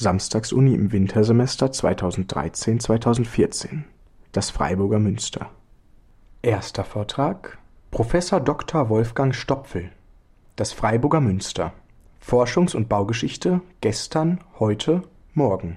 Samstagsuni im Wintersemester 2013/2014. Das Freiburger Münster. Erster Vortrag: Professor Dr. Wolfgang Stopfel. Das Freiburger Münster. Forschungs- und Baugeschichte gestern, heute, morgen.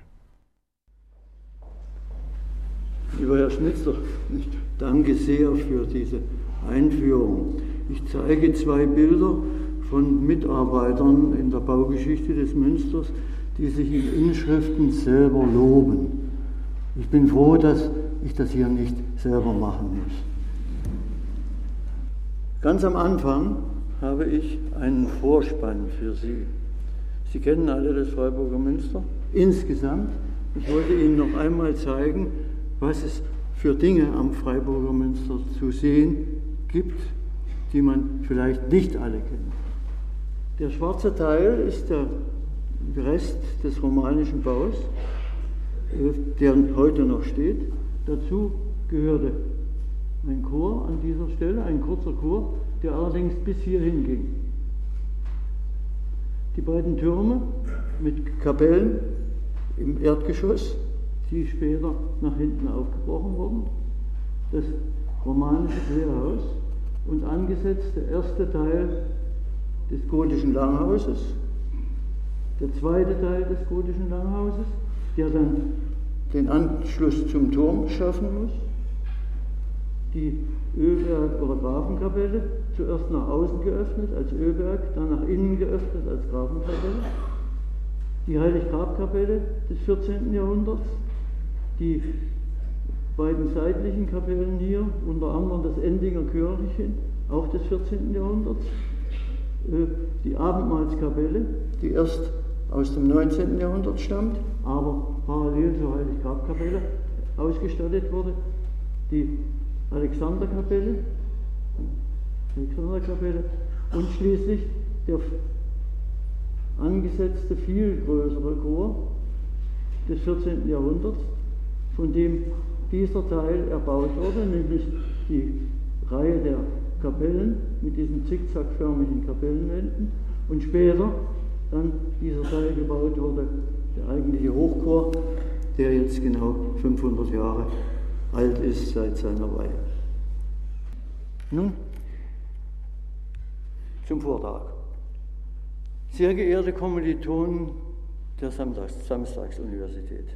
Lieber Herr Schnitzler, danke sehr für diese Einführung. Ich zeige zwei Bilder von Mitarbeitern in der Baugeschichte des Münsters, die sich in Inschriften selber loben. Ich bin froh, dass ich das hier nicht selber machen muss. Ganz am Anfang habe ich einen Vorspann für Sie. Sie kennen alle das Freiburger Münster. Insgesamt, ich wollte Ihnen noch einmal zeigen, was es für Dinge am Freiburger Münster zu sehen gibt, die man vielleicht nicht alle kennt. Der schwarze Teil ist der Rest des romanischen Baus, der heute noch steht. Dazu gehörte ein Chor an dieser Stelle, ein kurzer Chor, der allerdings bis hierhin ging. Die beiden Türme mit Kapellen im Erdgeschoss, die später nach hinten aufgebrochen wurden, das romanische Querhaus und angesetzt der erste Teil des gotischen Langhauses, der zweite Teil des gotischen Langhauses, der dann den Anschluss zum Turm schaffen muss, die Ölberg- oder Grafenkapelle, zuerst nach außen geöffnet als Ölberg, dann nach innen geöffnet als Grafenkapelle, die Heilig-Grab-Kapelle des 14. Jahrhunderts, die beiden seitlichen Kapellen hier, unter anderem das Endinger Chörchen, auch des 14. Jahrhunderts, die Abendmahlskapelle, die erst aus dem 19. Jahrhundert stammt, aber parallel zur Heilig-Grab-Kapelle ausgestattet wurde, die Alexanderkapelle und schließlich der angesetzte, viel größere Chor des 14. Jahrhunderts, von dem dieser Teil erbaut wurde, nämlich die Reihe der Kapellen mit diesen zickzackförmigen Kapellenwänden und später dann dieser Teil gebaut wurde, der eigentliche Hochchor, der jetzt genau 500 Jahre alt ist seit seiner Weihe. Nun zum Vortrag. Sehr geehrte Kommilitonen der Samstagsuniversität.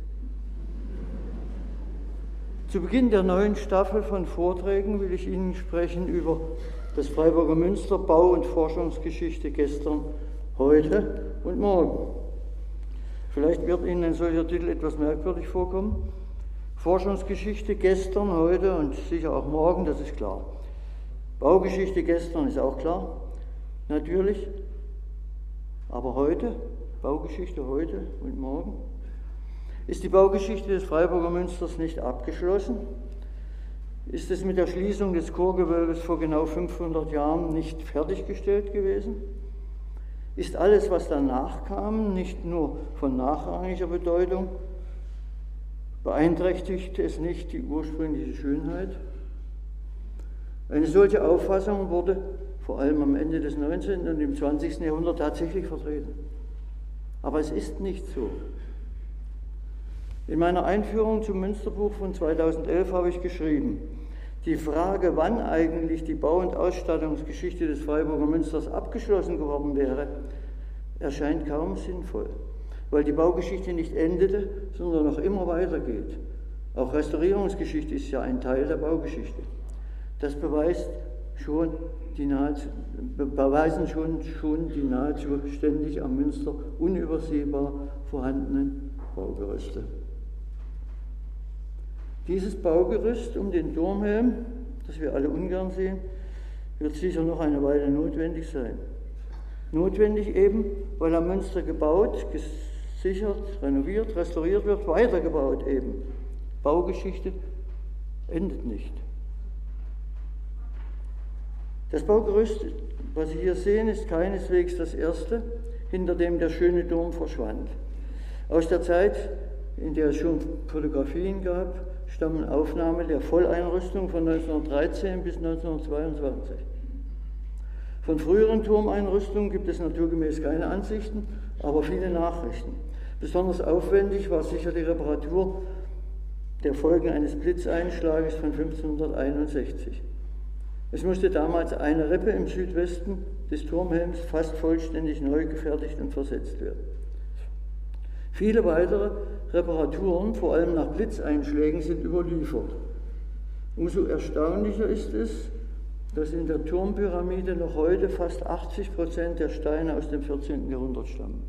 Zu Beginn der neuen Staffel von Vorträgen will ich Ihnen sprechen über das Freiburger Münster, Bau- und Forschungsgeschichte gestern, heute und morgen. Vielleicht wird Ihnen ein solcher Titel etwas merkwürdig vorkommen. Forschungsgeschichte gestern, heute und sicher auch morgen, das ist klar. Baugeschichte gestern ist auch klar, natürlich. Aber heute, Baugeschichte heute und morgen, ist die Baugeschichte des Freiburger Münsters nicht abgeschlossen? Ist es mit der Schließung des Chorgewölbes vor genau 500 Jahren nicht fertiggestellt gewesen? Ist alles, was danach kam, nicht nur von nachrangiger Bedeutung? Beeinträchtigt es nicht die ursprüngliche Schönheit? Eine solche Auffassung wurde vor allem am Ende des 19. und im 20. Jahrhundert tatsächlich vertreten. Aber es ist nicht so. In meiner Einführung zum Münsterbuch von 2011 habe ich geschrieben, die Frage, wann eigentlich die Bau- und Ausstattungsgeschichte des Freiburger Münsters abgeschlossen geworden wäre, erscheint kaum sinnvoll, weil die Baugeschichte nicht endete, sondern noch immer weitergeht. Auch Restaurierungsgeschichte ist ja ein Teil der Baugeschichte. Das beweisen schon die nahezu ständig am Münster unübersehbar vorhandenen Baugerüste. Dieses Baugerüst um den Turmhelm, das wir alle ungern sehen, wird sicher noch eine Weile notwendig sein. Notwendig eben, weil am Münster gebaut, gesichert, renoviert, restauriert wird, weitergebaut eben. Baugeschichte endet nicht. Das Baugerüst, was Sie hier sehen, ist keineswegs das erste, hinter dem der schöne Turm verschwand. Aus der Zeit, in der es schon Fotografien gab, stammen Aufnahmen der Volleinrüstung von 1913 bis 1922. Von früheren Turmeinrüstungen gibt es naturgemäß keine Ansichten, aber viele Nachrichten. Besonders aufwendig war sicher die Reparatur der Folgen eines Blitzeinschlages von 1561. Es musste damals eine Rippe im Südwesten des Turmhelms fast vollständig neu gefertigt und versetzt werden. Viele weitere Reparaturen, vor allem nach Blitzeinschlägen, sind überliefert. Umso erstaunlicher ist es, dass in der Turmpyramide noch heute fast 80% der Steine aus dem 14. Jahrhundert stammen.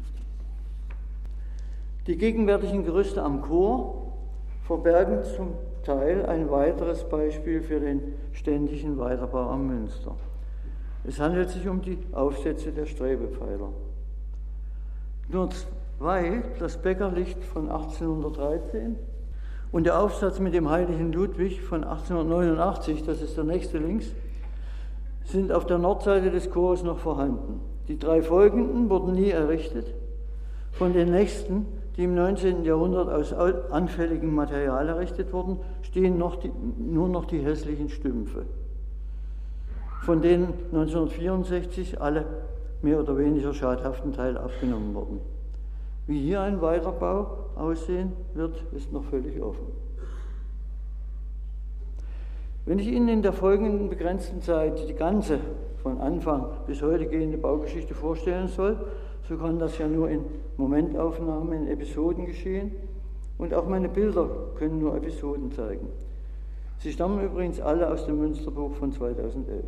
Die gegenwärtigen Gerüste am Chor verbergen zum Teil ein weiteres Beispiel für den ständigen Weiterbau am Münster. Es handelt sich um die Aufsätze der Strebepfeiler. Nur zwei, das Bäckerlicht von 1813 und der Aufsatz mit dem heiligen Ludwig von 1889, das ist der nächste links, sind auf der Nordseite des Chores noch vorhanden. Die drei folgenden wurden nie errichtet. Von den nächsten, die im 19. Jahrhundert aus anfälligem Material errichtet wurden, stehen nur noch die hässlichen Stümpfe, von denen 1964 alle mehr oder weniger schadhaften Teile abgenommen wurden. Wie hier ein Weiterbau aussehen wird, ist noch völlig offen. Wenn ich Ihnen in der folgenden begrenzten Zeit die ganze von Anfang bis heute gehende Baugeschichte vorstellen soll, so kann das ja nur in Momentaufnahmen, in Episoden geschehen, und auch meine Bilder können nur Episoden zeigen. Sie stammen übrigens alle aus dem Münsterbuch von 2011.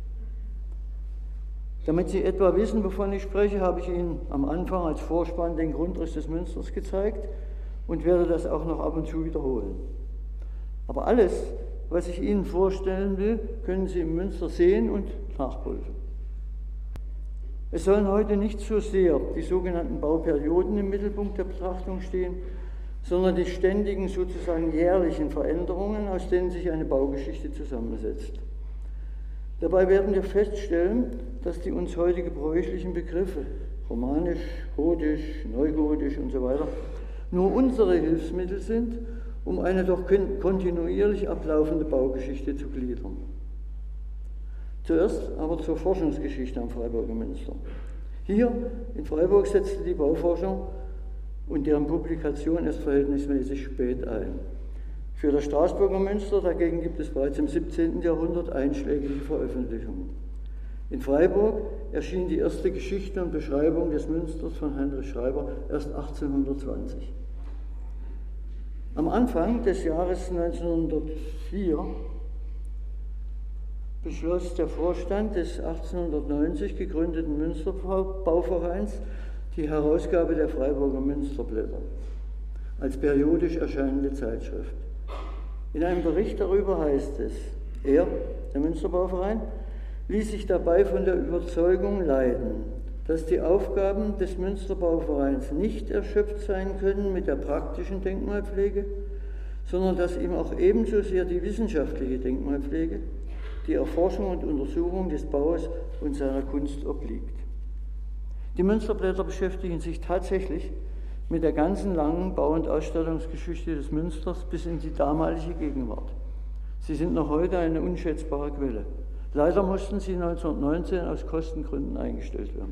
Damit Sie etwa wissen, wovon ich spreche, habe ich Ihnen am Anfang als Vorspann den Grundriss des Münsters gezeigt und werde das auch noch ab und zu wiederholen. Aber alles, was ich Ihnen vorstellen will, können Sie im Münster sehen und nachprüfen. Es sollen heute nicht so sehr die sogenannten Bauperioden im Mittelpunkt der Betrachtung stehen, sondern die ständigen, sozusagen jährlichen Veränderungen, aus denen sich eine Baugeschichte zusammensetzt. Dabei werden wir feststellen, dass die uns heute gebräuchlichen Begriffe romanisch, gotisch, neugotisch und so weiter nur unsere Hilfsmittel sind, um eine doch kontinuierlich ablaufende Baugeschichte zu gliedern. Zuerst aber zur Forschungsgeschichte am Freiburger Münster. Hier in Freiburg setzte die Bauforschung und deren Publikation erst verhältnismäßig spät ein. Für das Straßburger Münster dagegen gibt es bereits im 17. Jahrhundert einschlägige Veröffentlichungen. In Freiburg erschien die erste Geschichte und Beschreibung des Münsters von Heinrich Schreiber erst 1820. Am Anfang des Jahres 1904 beschloss der Vorstand des 1890 gegründeten Münsterbauvereins die Herausgabe der Freiburger Münsterblätter als periodisch erscheinende Zeitschrift. In einem Bericht darüber heißt es, der Münsterbauverein, ließ sich dabei von der Überzeugung leiten, dass die Aufgaben des Münsterbauvereins nicht erschöpft sein können mit der praktischen Denkmalpflege, sondern dass ihm auch ebenso sehr die wissenschaftliche Denkmalpflege, die Erforschung und Untersuchung des Baues und seiner Kunst obliegt. Die Münsterblätter beschäftigen sich tatsächlich mit der ganzen langen Bau- und Ausstattungsgeschichte des Münsters bis in die damalige Gegenwart. Sie sind noch heute eine unschätzbare Quelle. Leider mussten sie 1919 aus Kostengründen eingestellt werden.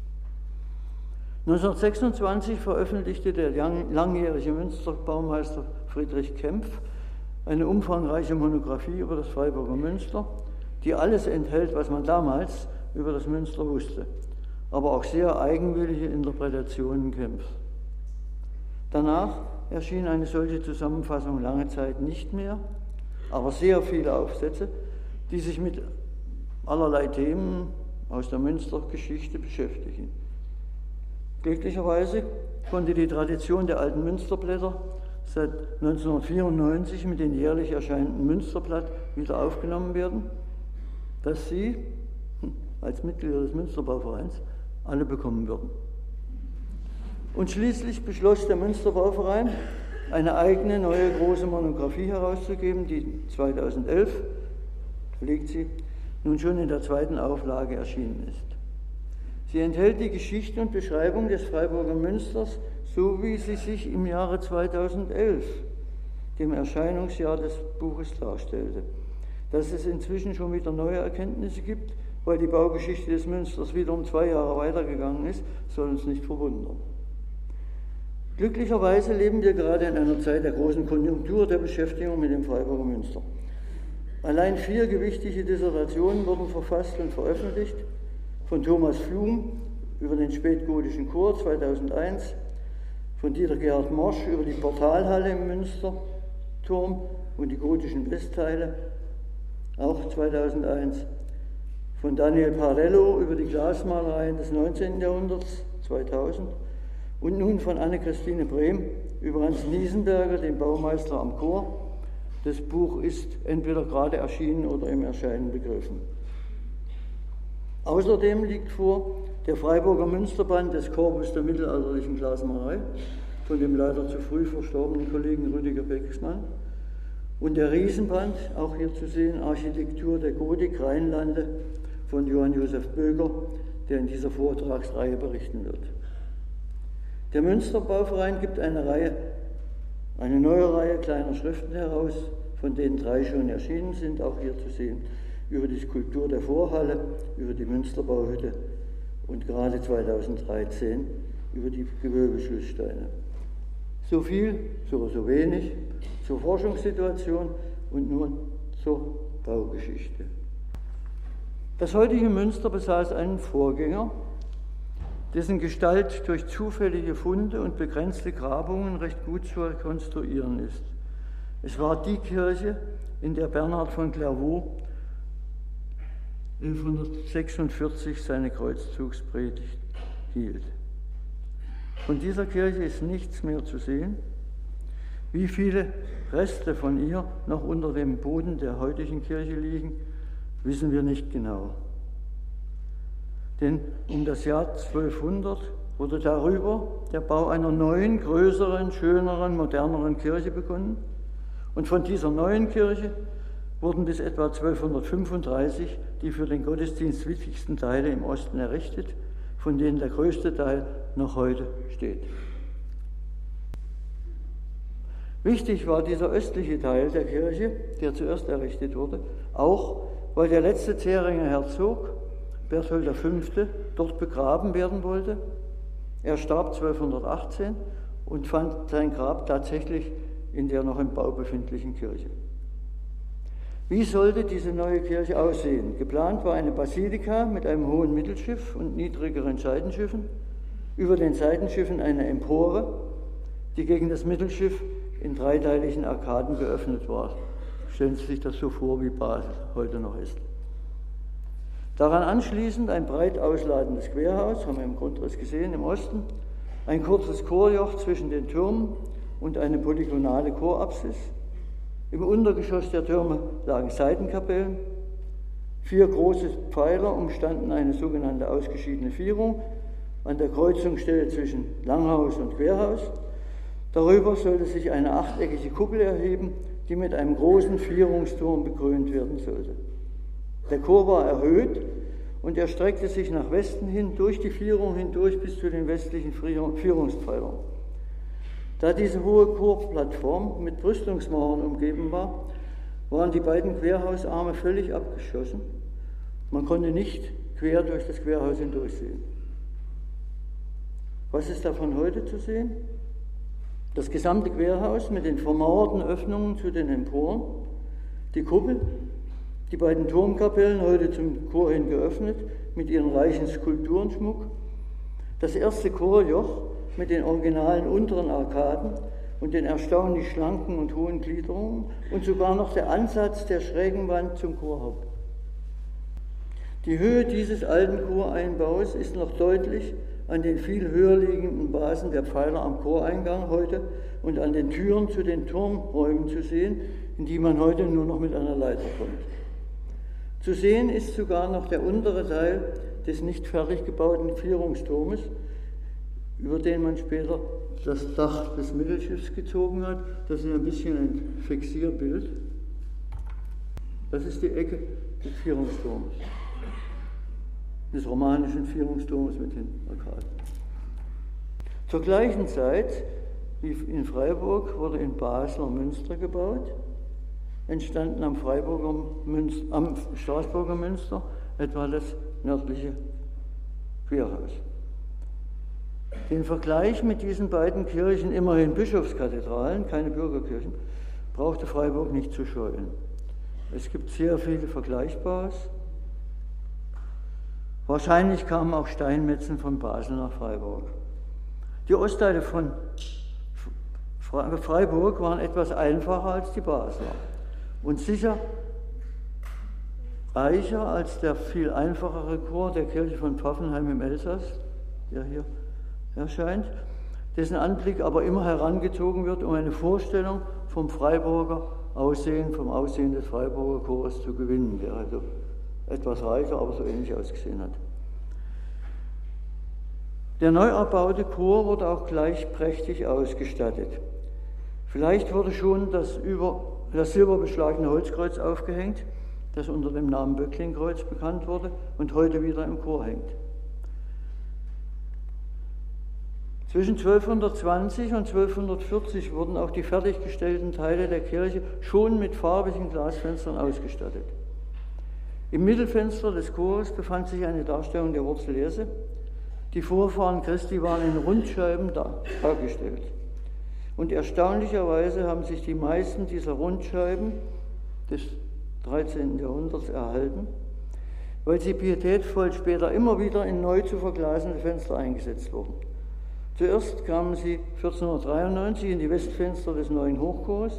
1926 veröffentlichte der langjährige Münsterbaumeister Friedrich Kempf eine umfangreiche Monographie über das Freiburger Münster, die alles enthält, was man damals über das Münster wusste, aber auch sehr eigenwillige Interpretationen Kempfs. Danach erschien eine solche Zusammenfassung lange Zeit nicht mehr, aber sehr viele Aufsätze, die sich mit allerlei Themen aus der Münstergeschichte beschäftigen. Glücklicherweise konnte die Tradition der alten Münsterblätter seit 1994 mit dem jährlich erscheinenden Münsterblatt wieder aufgenommen werden, das Sie als Mitglieder des Münsterbauvereins alle bekommen würden. Und schließlich beschloss der Münsterbauverein, eine eigene neue große Monographie herauszugeben, die 2011, da liegt sie, nun schon in der zweiten Auflage erschienen ist. Sie enthält die Geschichte und Beschreibung des Freiburger Münsters, so wie sie sich im Jahre 2011, dem Erscheinungsjahr des Buches, darstellte. Dass es inzwischen schon wieder neue Erkenntnisse gibt, weil die Baugeschichte des Münsters wieder um 2 Jahre weitergegangen ist, soll uns nicht verwundern. Glücklicherweise leben wir gerade in einer Zeit der großen Konjunktur der Beschäftigung mit dem Freiburger Münster. Allein 4 gewichtige Dissertationen wurden verfasst und veröffentlicht, von Thomas Flum über den spätgotischen Chor 2001, von Dieter Gerhard Morsch über die Portalhalle im Münsterturm und die gotischen Westteile, auch 2001, von Daniel Parello über die Glasmalereien des 19. Jahrhunderts, 2000, und nun von Anne-Christine Brehm über Hans Niesenberger, den Baumeister am Chor. Das Buch ist entweder gerade erschienen oder im Erscheinen begriffen. Außerdem liegt vor der Freiburger Münsterband des Korpus der mittelalterlichen Glasmalerei von dem leider zu früh verstorbenen Kollegen Rüdiger Becksmann und der Riesenband, auch hier zu sehen, Architektur der Gotik Rheinlande von Johann Josef Böger, der in dieser Vortragsreihe berichten wird. Der Münsterbauverein gibt eine neue Reihe kleiner Schriften heraus, von denen 3 schon erschienen sind, auch hier zu sehen, über die Skulptur der Vorhalle, über die Münsterbauhütte und gerade 2013 über die Gewölbeschlusssteine. So viel, so wenig zur Forschungssituation und nun zur Baugeschichte. Das heutige Münster besaß einen Vorgänger, dessen Gestalt durch zufällige Funde und begrenzte Grabungen recht gut zu rekonstruieren ist. Es war die Kirche, in der Bernhard von Clairvaux 1146 seine Kreuzzugspredigt hielt. Von dieser Kirche ist nichts mehr zu sehen. Wie viele Reste von ihr noch unter dem Boden der heutigen Kirche liegen, wissen wir nicht genau. Denn um das Jahr 1200 wurde darüber der Bau einer neuen, größeren, schöneren, moderneren Kirche begonnen. Und von dieser neuen Kirche wurden bis etwa 1235 die für den Gottesdienst wichtigsten Teile im Osten errichtet, von denen der größte Teil noch heute steht. Wichtig war dieser östliche Teil der Kirche, der zuerst errichtet wurde, auch weil der letzte Zähringer Herzog, Berthold V., dort begraben werden wollte. Er starb 1218 und fand sein Grab tatsächlich in der noch im Bau befindlichen Kirche. Wie sollte diese neue Kirche aussehen? Geplant war eine Basilika mit einem hohen Mittelschiff und niedrigeren Seitenschiffen, über den Seitenschiffen eine Empore, die gegen das Mittelschiff in dreiteiligen Arkaden geöffnet war. Stellen Sie sich das so vor, wie Basel heute noch ist. Daran anschließend ein breit ausladendes Querhaus, haben wir im Grundriss gesehen, im Osten, ein kurzes Chorjoch zwischen den Türmen und eine polygonale Chorapsis. Im Untergeschoss der Türme lagen Seitenkapellen. 4 große Pfeiler umstanden eine sogenannte ausgeschiedene Vierung an der Kreuzungsstelle zwischen Langhaus und Querhaus. Darüber sollte sich eine achteckige Kuppel erheben, die mit einem großen Vierungsturm bekrönt werden sollte. Der Chor war erhöht und er streckte sich nach Westen hin, durch die Vierung hindurch bis zu den westlichen Vierungspfeilern. Da diese hohe Chorplattform mit Brüstungsmauern umgeben war, waren die beiden Querhausarme völlig abgeschossen. Man konnte nicht quer durch das Querhaus hindurchsehen. Was ist davon heute zu sehen? Das gesamte Querhaus mit den vermauerten Öffnungen zu den Emporen, die Kuppel, die beiden Turmkapellen, heute zum Chor hin geöffnet, mit ihrem reichen Skulpturenschmuck, das erste Chorjoch mit den originalen unteren Arkaden und den erstaunlich schlanken und hohen Gliederungen und sogar noch der Ansatz der schrägen Wand zum Chorhaupt. Die Höhe dieses alten Choreinbaus ist noch deutlich an den viel höher liegenden Basen der Pfeiler am Choreingang heute und an den Türen zu den Turmräumen zu sehen, in die man heute nur noch mit einer Leiter kommt. Zu sehen ist sogar noch der untere Teil des nicht fertig gebauten Vierungsturmes, über den man später das Dach des Mittelschiffs gezogen hat. Das ist ein bisschen ein Fixierbild. Das ist die Ecke des Vierungsturmes, des romanischen Vierungsturmes mit den Arkaden. Zur gleichen Zeit wie in Freiburg wurde in Basel Münster gebaut, entstanden am Straßburger Münster etwa das nördliche Querhaus. Den Vergleich mit diesen beiden Kirchen, immerhin Bischofskathedralen, keine Bürgerkirchen, brauchte Freiburg nicht zu scheuen. Es gibt sehr viele Vergleichbares. Wahrscheinlich kamen auch Steinmetzen von Basel nach Freiburg. Die Ostteile von Freiburg waren etwas einfacher als die Basler und sicher reicher als der viel einfachere Chor der Kirche von Pfaffenheim im Elsass, der hier erscheint, dessen Anblick aber immer herangezogen wird, um eine Vorstellung vom Freiburger Aussehen, vom Aussehen des Freiburger Chores zu gewinnen, der also etwas reicher, aber so ähnlich ausgesehen hat. Der neu erbaute Chor wurde auch gleich prächtig ausgestattet. Vielleicht wurde schon das silberbeschlagene Holzkreuz aufgehängt, das unter dem Namen Böcklingkreuz bekannt wurde und heute wieder im Chor hängt. Zwischen 1220 und 1240 wurden auch die fertiggestellten Teile der Kirche schon mit farbigen Glasfenstern ausgestattet. Im Mittelfenster des Chores befand sich eine Darstellung der Wurzel Jesse. Die Vorfahren Christi waren in Rundscheiben dargestellt. Und erstaunlicherweise haben sich die meisten dieser Rundscheiben des 13. Jahrhunderts erhalten, weil sie pietätvoll später immer wieder in neu zu verglasende Fenster eingesetzt wurden. Zuerst kamen sie 1493 in die Westfenster des neuen Hochchors.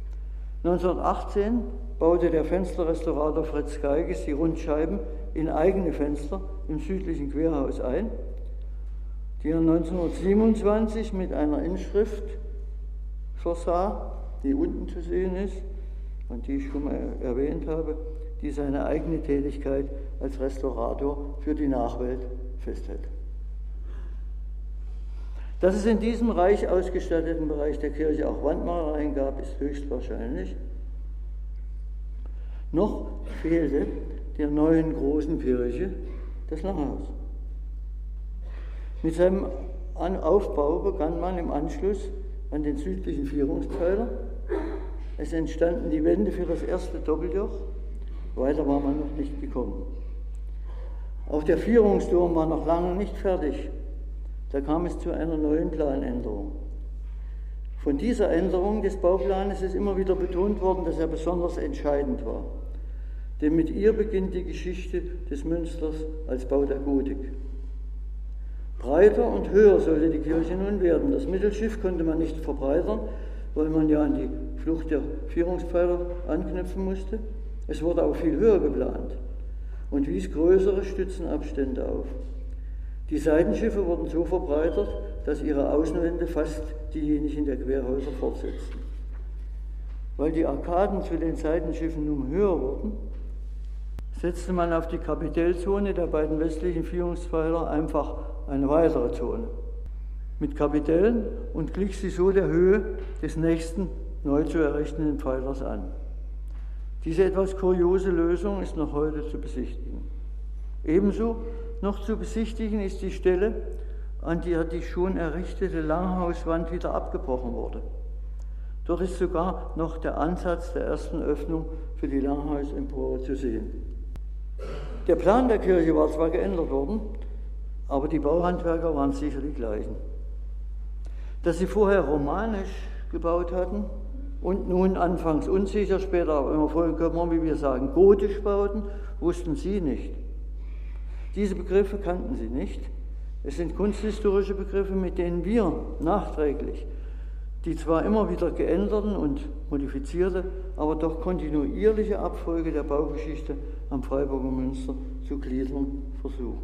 1918 baute der Fensterrestaurator Fritz Geiges die Rundscheiben in eigene Fenster im südlichen Querhaus ein, die er 1927 mit einer Inschrift versah, die unten zu sehen ist und die ich schon mal erwähnt habe, die seine eigene Tätigkeit als Restaurator für die Nachwelt festhält. Dass es in diesem reich ausgestatteten Bereich der Kirche auch Wandmalereien gab, ist höchstwahrscheinlich. Noch fehlte der neuen großen Kirche das Langhaus. Mit seinem Aufbau begann man im Anschluss an den südlichen Vierungspfeiler. Es entstanden die Wände für das erste Doppeljoch. Weiter war man noch nicht gekommen. Auch der Vierungsturm war noch lange nicht fertig. Da kam es zu einer neuen Planänderung. Von dieser Änderung des Bauplanes ist immer wieder betont worden, dass er besonders entscheidend war. Denn mit ihr beginnt die Geschichte des Münsters als Bau der Gotik. Breiter und höher sollte die Kirche nun werden. Das Mittelschiff konnte man nicht verbreitern, weil man ja an die Flucht der Vierungspfeiler anknüpfen musste. Es wurde auch viel höher geplant und wies größere Stützenabstände auf. Die Seitenschiffe wurden so verbreitert, dass ihre Außenwände fast diejenigen der Querhäuser fortsetzten. Weil die Arkaden zu den Seitenschiffen nun höher wurden, setzte man auf die Kapitellzone der beiden westlichen Vierungspfeiler einfach eine weitere Zone mit Kapitellen und glich sie so der Höhe des nächsten neu zu errichtenden Pfeilers an. Diese etwas kuriose Lösung ist noch heute zu besichtigen. Ebenso noch zu besichtigen ist die Stelle, an der die schon errichtete Langhauswand wieder abgebrochen wurde. Dort ist sogar noch der Ansatz der ersten Öffnung für die Langhausempore zu sehen. Der Plan der Kirche war zwar geändert worden, aber die Bauhandwerker waren sicher die gleichen. Dass sie vorher romanisch gebaut hatten und nun anfangs unsicher, später aber immer vollkommen, wie wir sagen, gotisch bauten, wussten sie nicht. Diese Begriffe kannten sie nicht. Es sind kunsthistorische Begriffe, mit denen wir nachträglich die zwar immer wieder geänderten und modifizierte, aber doch kontinuierliche Abfolge der Baugeschichte am Freiburger Münster zu gliedern versuchen.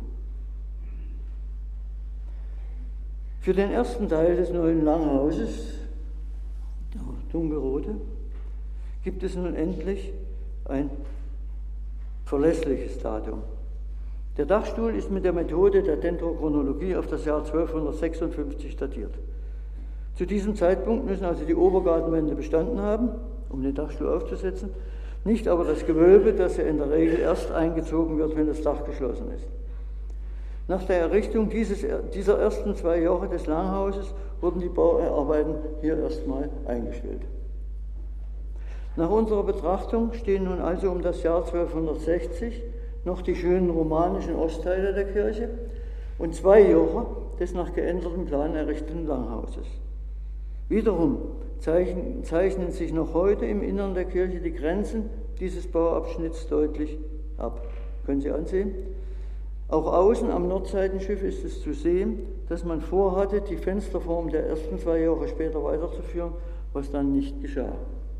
Für den ersten Teil des neuen Langhauses, der dunkelrote, gibt es nun endlich ein verlässliches Datum. Der Dachstuhl ist mit der Methode der Dendrochronologie auf das Jahr 1256 datiert. Zu diesem Zeitpunkt müssen also die Obergartenwände bestanden haben, um den Dachstuhl aufzusetzen, nicht aber das Gewölbe, das ja in der Regel erst eingezogen wird, wenn das Dach geschlossen ist. Nach der Errichtung dieser ersten 2 Joche des Langhauses wurden die Bauarbeiten hier erstmal eingestellt. Nach unserer Betrachtung stehen nun also um das Jahr 1260 noch die schönen romanischen Ostteile der Kirche und 2 Joche des nach geändertem Plan errichteten Langhauses. Wiederum zeichnen sich noch heute im Innern der Kirche die Grenzen dieses Bauabschnitts deutlich ab. Können Sie ansehen? Auch außen am Nordseitenschiff ist es zu sehen, dass man vorhatte, die Fensterform der ersten 2 Jahre später weiterzuführen, was dann nicht geschah.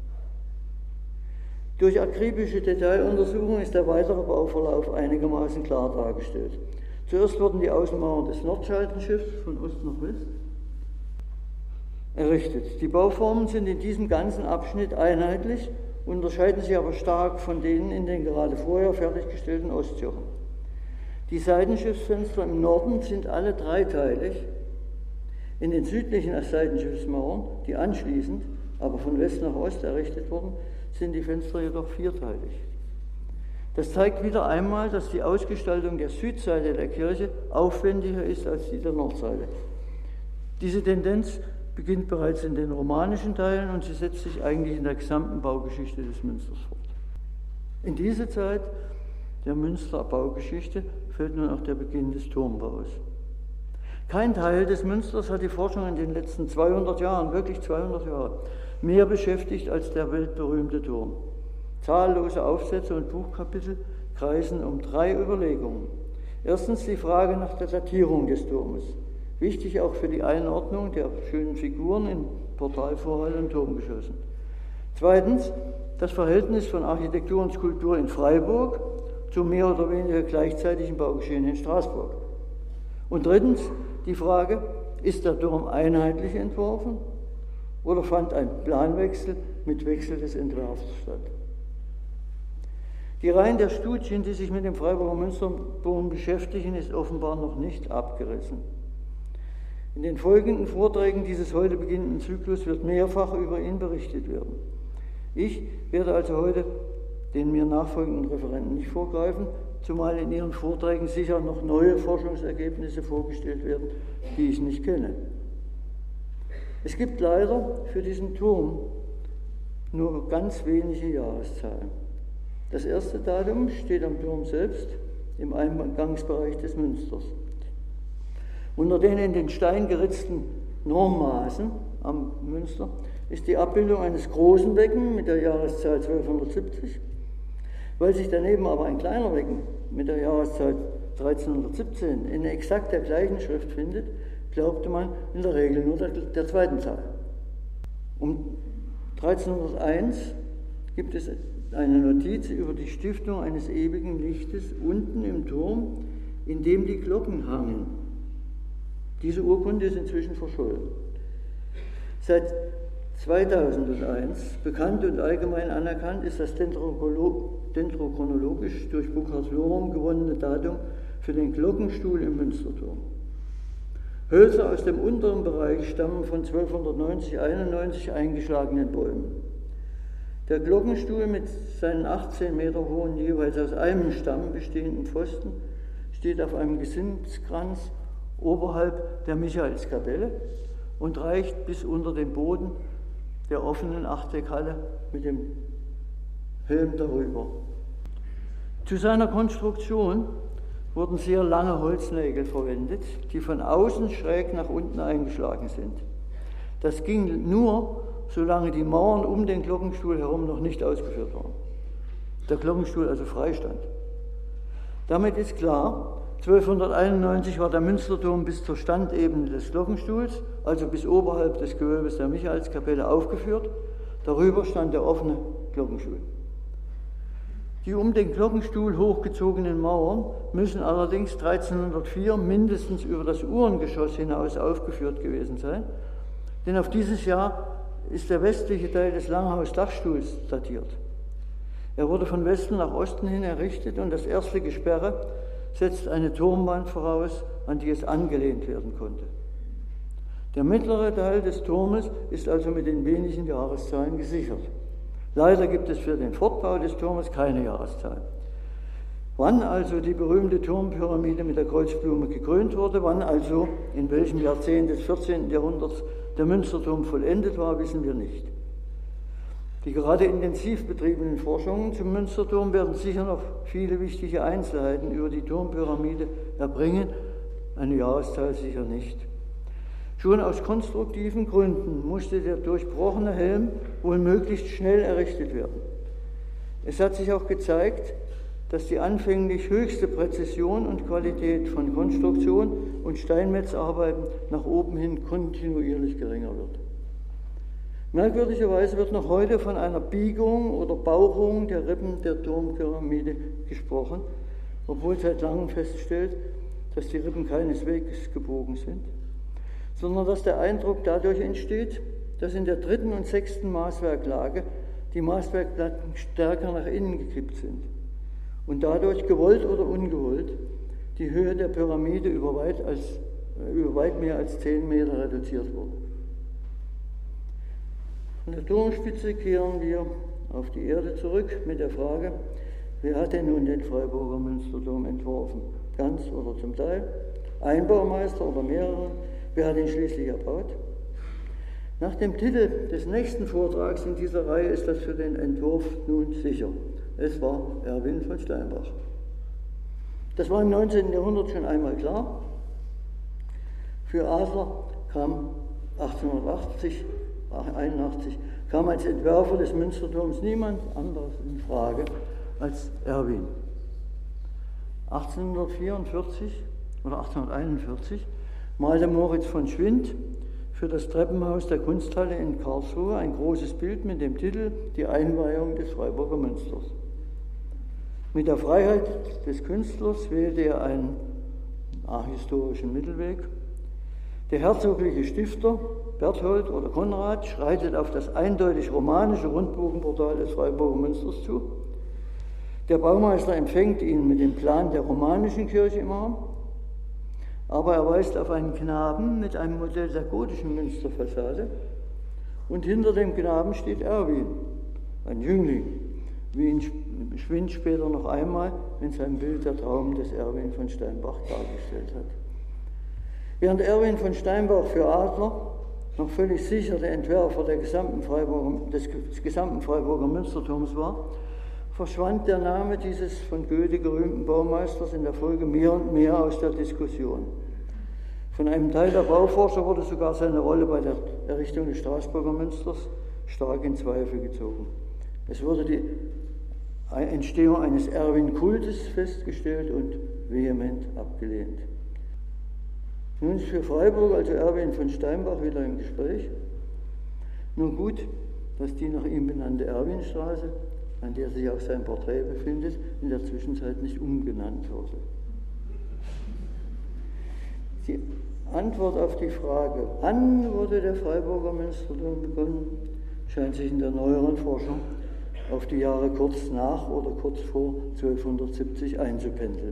Durch akribische Detailuntersuchung ist der weitere Bauverlauf einigermaßen klar dargestellt. Zuerst wurden die Außenmauern des Nordseitenschiffs von Ost nach West errichtet. Die Bauformen sind in diesem ganzen Abschnitt einheitlich, unterscheiden sich aber stark von denen in den gerade vorher fertiggestellten Ostjochen. Die Seitenschiffsfenster im Norden sind alle dreiteilig. In den südlichen Seitenschiffsmauern, die anschließend, aber von West nach Ost errichtet wurden, sind die Fenster jedoch vierteilig. Das zeigt wieder einmal, dass die Ausgestaltung der Südseite der Kirche aufwendiger ist als die der Nordseite. Diese Tendenz beginnt bereits in den romanischen Teilen und sie setzt sich eigentlich in der gesamten Baugeschichte des Münsters fort. In diese Zeit der Münsterer Baugeschichte fällt nun auch der Beginn des Turmbaus. Kein Teil des Münsters hat die Forschung in den letzten 200 Jahren, wirklich 200 Jahre, mehr beschäftigt als der weltberühmte Turm. Zahllose Aufsätze und Buchkapitel kreisen um 3 Überlegungen. Erstens die Frage nach der Datierung des Turmes, wichtig auch für die Einordnung der schönen Figuren in Portalvorhalle und Turmgeschossen. Zweitens das Verhältnis von Architektur und Skulptur in Freiburg zum mehr oder weniger gleichzeitigen Baugeschehen in Straßburg. Und drittens die Frage, ist der Turm einheitlich entworfen oder fand ein Planwechsel mit Wechsel des Entwurfs statt? Die Reihe der Studien, die sich mit dem Freiburger Münsterturm beschäftigen, ist offenbar noch nicht abgerissen. In den folgenden Vorträgen dieses heute beginnenden Zyklus wird mehrfach über ihn berichtet werden. Ich werde also heute den mir nachfolgenden Referenten nicht vorgreifen, zumal in ihren Vorträgen sicher noch neue Forschungsergebnisse vorgestellt werden, die ich nicht kenne. Es gibt leider für diesen Turm nur ganz wenige Jahreszahlen. Das erste Datum steht am Turm selbst im Eingangsbereich des Münsters. Unter den in den Stein geritzten Normmaßen am Münster ist die Abbildung eines großen Becken mit der Jahreszahl 1270. Weil sich daneben aber ein kleiner Becken mit der Jahreszahl 1317 in exakt der gleichen Schrift findet, glaubte man in der Regel nur der zweiten Zahl. Um 1301 gibt es eine Notiz über die Stiftung eines ewigen Lichtes unten im Turm, in dem die Glocken hangen. Diese Urkunde ist inzwischen verschollen. Seit 2001 bekannt und allgemein anerkannt ist das dendrochronologisch durch Burkhard Lorum gewonnene Datum für den Glockenstuhl im Münsterturm. Hölzer aus dem unteren Bereich stammen von 1290-91 eingeschlagenen Bäumen. Der Glockenstuhl mit seinen 18 Meter hohen, jeweils aus einem Stamm bestehenden Pfosten steht auf einem Gesimskranz oberhalb der Michaelskapelle und reicht bis unter den Boden der offenen Achteckhalle mit dem Helm darüber. Zu seiner Konstruktion wurden sehr lange Holznägel verwendet, die von außen schräg nach unten eingeschlagen sind. Das ging nur, solange die Mauern um den Glockenstuhl herum noch nicht ausgeführt waren. Der Glockenstuhl also frei stand. Damit ist klar, 1291 war der Münsterturm bis zur Standebene des Glockenstuhls, also bis oberhalb des Gewölbes der Michaelskapelle, aufgeführt. Darüber stand der offene Glockenstuhl. Die um den Glockenstuhl hochgezogenen Mauern müssen allerdings 1304 mindestens über das Uhrengeschoss hinaus aufgeführt gewesen sein, denn auf dieses Jahr ist der westliche Teil des Langhaus-Dachstuhls datiert. Er wurde von Westen nach Osten hin errichtet und das erste Gesperre setzt eine Turmwand voraus, an die es angelehnt werden konnte. Der mittlere Teil des Turmes ist also mit den wenigen Jahreszahlen gesichert. Leider gibt es für den Fortbau des Turmes keine Jahreszahl. Wann also die berühmte Turmpyramide mit der Kreuzblume gekrönt wurde, wann also in welchem Jahrzehnt des 14. Jahrhunderts der Münsterturm vollendet war, wissen wir nicht. Die gerade intensiv betriebenen Forschungen zum Münsterturm werden sicher noch viele wichtige Einzelheiten über die Turmpyramide erbringen, eine Jahreszahl sicher nicht. Schon aus konstruktiven Gründen musste der durchbrochene Helm wohl möglichst schnell errichtet werden. Es hat sich auch gezeigt, dass die anfänglich höchste Präzision und Qualität von Konstruktion und Steinmetzarbeiten nach oben hin kontinuierlich geringer wird. Merkwürdigerweise wird noch heute von einer Biegung oder Bauchung der Rippen der Turmpyramide gesprochen, obwohl seit langem feststellt, dass die Rippen keineswegs gebogen sind, sondern dass der Eindruck dadurch entsteht, dass in der 3. und 6. Maßwerklage die Maßwerkplatten stärker nach innen gekippt sind und dadurch, gewollt oder ungewollt, die Höhe der Pyramide über weit mehr als 10 Meter reduziert wurde. Von der Turmspitze kehren wir auf die Erde zurück mit der Frage, wer hat denn nun den Freiburger Münsterturm entworfen? Ganz oder zum Teil? Ein Baumeister oder mehrere? Wer hat ihn schließlich erbaut? Nach dem Titel des nächsten Vortrags in dieser Reihe ist das für den Entwurf nun sicher. Es war Erwin von Steinbach. Das war im 19. Jahrhundert schon einmal klar. Für Adler kam 1881 kam als Entwerfer des Münsterturms niemand anderes in Frage als Erwin. 1844 oder 1841 malte Moritz von Schwind für das Treppenhaus der Kunsthalle in Karlsruhe ein großes Bild mit dem Titel Die Einweihung des Freiburger Münsters. Mit der Freiheit des Künstlers wählte er einen ahistorischen Mittelweg. Der herzogliche Stifter Berthold oder Konrad schreitet auf das eindeutig romanische Rundbogenportal des Freiburger Münsters zu. Der Baumeister empfängt ihn mit dem Plan der romanischen Kirche im Arm, aber er weist auf einen Knaben mit einem Modell der gotischen Münsterfassade und hinter dem Knaben steht Erwin, ein Jüngling, wie ihn Schwind später noch einmal in seinem Bild Der Traum des Erwin von Steinbach dargestellt hat. Während Erwin von Steinbach für Adler noch völlig sicher der Entwerfer des gesamten Freiburger Münsterturms war, verschwand der Name dieses von Goethe gerühmten Baumeisters in der Folge mehr und mehr aus der Diskussion. Von einem Teil der Bauforscher wurde sogar seine Rolle bei der Errichtung des Straßburger Münsters stark in Zweifel gezogen. Es wurde die Entstehung eines Erwin-Kultes festgestellt und vehement abgelehnt. Nun ist für Freiburg also Erwin von Steinbach wieder im Gespräch. Nur gut, dass die nach ihm benannte Erwinstraße, an der sich auch sein Porträt befindet, in der Zwischenzeit nicht umgenannt wurde. Die Antwort auf die Frage, wann wurde der Freiburger Münsterturm begonnen, scheint sich in der neueren Forschung auf die Jahre kurz nach oder kurz vor 1270 einzupendeln.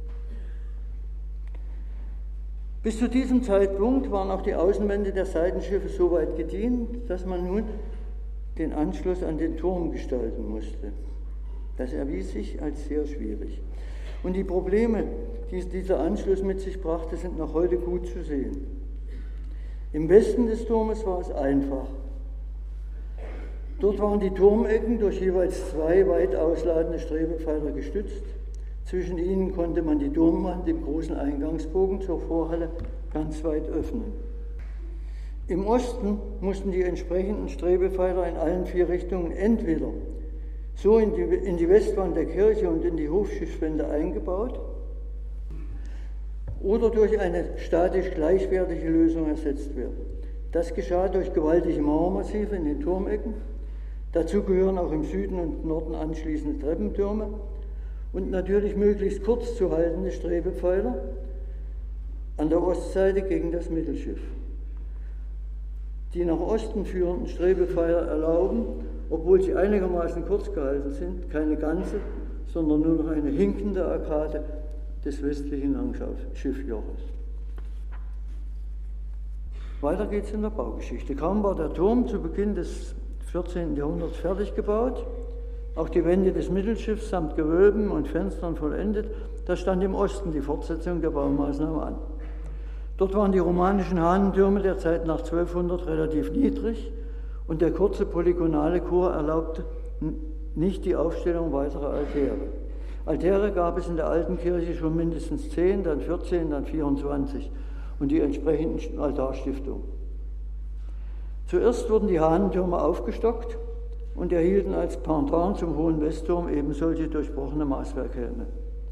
Bis zu diesem Zeitpunkt waren auch die Außenwände der Seitenschiffe so weit gediehen, dass man nun den Anschluss an den Turm gestalten musste. Das erwies sich als sehr schwierig. Und die Probleme, die dieser Anschluss mit sich brachte, sind noch heute gut zu sehen. Im Westen des Turmes war es einfach. Dort waren die Turmecken durch jeweils 2 weit ausladende Strebepfeiler gestützt. Zwischen ihnen konnte man die Turmwand im großen Eingangsbogen zur Vorhalle ganz weit öffnen. Im Osten mussten die entsprechenden Strebepfeiler in allen 4 Richtungen entweder so in die Westwand der Kirche und in die Hofschiffswände eingebaut oder durch eine statisch gleichwertige Lösung ersetzt werden. Das geschah durch gewaltige Mauermassive in den Turmecken. Dazu gehören auch im Süden und Norden anschließende Treppentürme und natürlich möglichst kurz zu haltende Strebepfeiler an der Ostseite gegen das Mittelschiff. Die nach Osten führenden Strebepfeiler erlauben, obwohl sie einigermaßen kurz gehalten sind, keine ganze, sondern nur noch eine hinkende Arkade des westlichen Langschiffjoches. Weiter geht es in der Baugeschichte. Kaum war der Turm zu Beginn des 14. Jahrhunderts fertig gebaut, auch die Wände des Mittelschiffs samt Gewölben und Fenstern vollendet, da stand im Osten die Fortsetzung der Baumaßnahme an. Dort waren die romanischen Hahnentürme der Zeit nach 1200 relativ niedrig und der kurze polygonale Chor erlaubte nicht die Aufstellung weiterer Altäre. Altäre gab es in der alten Kirche schon mindestens 10, dann 14, dann 24 und die entsprechenden Altarstiftungen. Zuerst wurden die Hahnentürme aufgestockt und erhielten als Pendant zum Hohen Westturm eben solche durchbrochene Maßwerkhelme.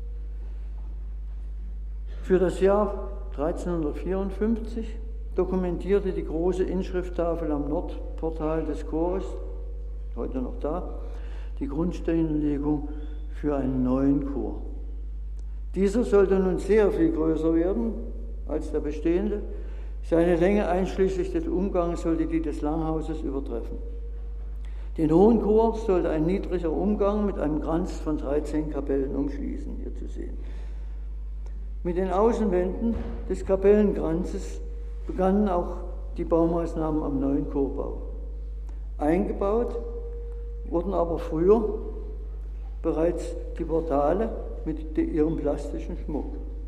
Für das Jahr 1354 dokumentierte die große Inschrifttafel am Nordportal des Chores, heute noch da, die Grundsteinlegung für einen neuen Chor. Dieser sollte nun sehr viel größer werden als der bestehende. Seine Länge einschließlich des Umgangs sollte die des Langhauses übertreffen. Den Hohen Chor sollte ein niedriger Umgang mit einem Kranz von 13 Kapellen umschließen, hier zu sehen. Mit den Außenwänden des Kapellenkranzes begannen auch die Baumaßnahmen am neuen Chorbau. Eingebaut wurden aber früher bereits die Portale mit ihrem plastischen Schmuck.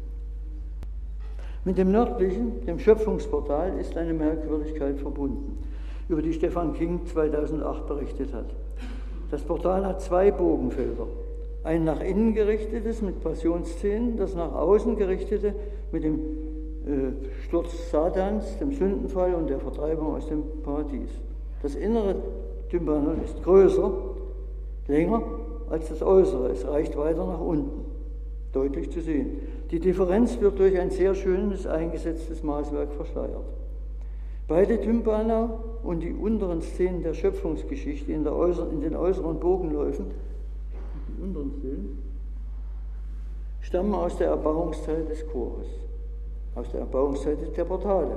Mit dem nördlichen, dem Schöpfungsportal, ist eine Merkwürdigkeit verbunden, über die Stefan King 2008 berichtet hat. Das Portal hat 2 Bogenfelder. Ein nach innen gerichtetes mit Passionsszenen, das nach außen gerichtete mit dem Sturz Satans, dem Sündenfall und der Vertreibung aus dem Paradies. Das innere Tympanon ist größer, länger als das äußere. Es reicht weiter nach unten, deutlich zu sehen. Die Differenz wird durch ein sehr schönes eingesetztes Maßwerk verschleiert. Beide Tympana und die unteren Szenen der Schöpfungsgeschichte in den äußeren Bogenläufen, die unteren Szenen, stammen aus der Erbauungszeit des Chores, aus der Erbauungszeit der Portale.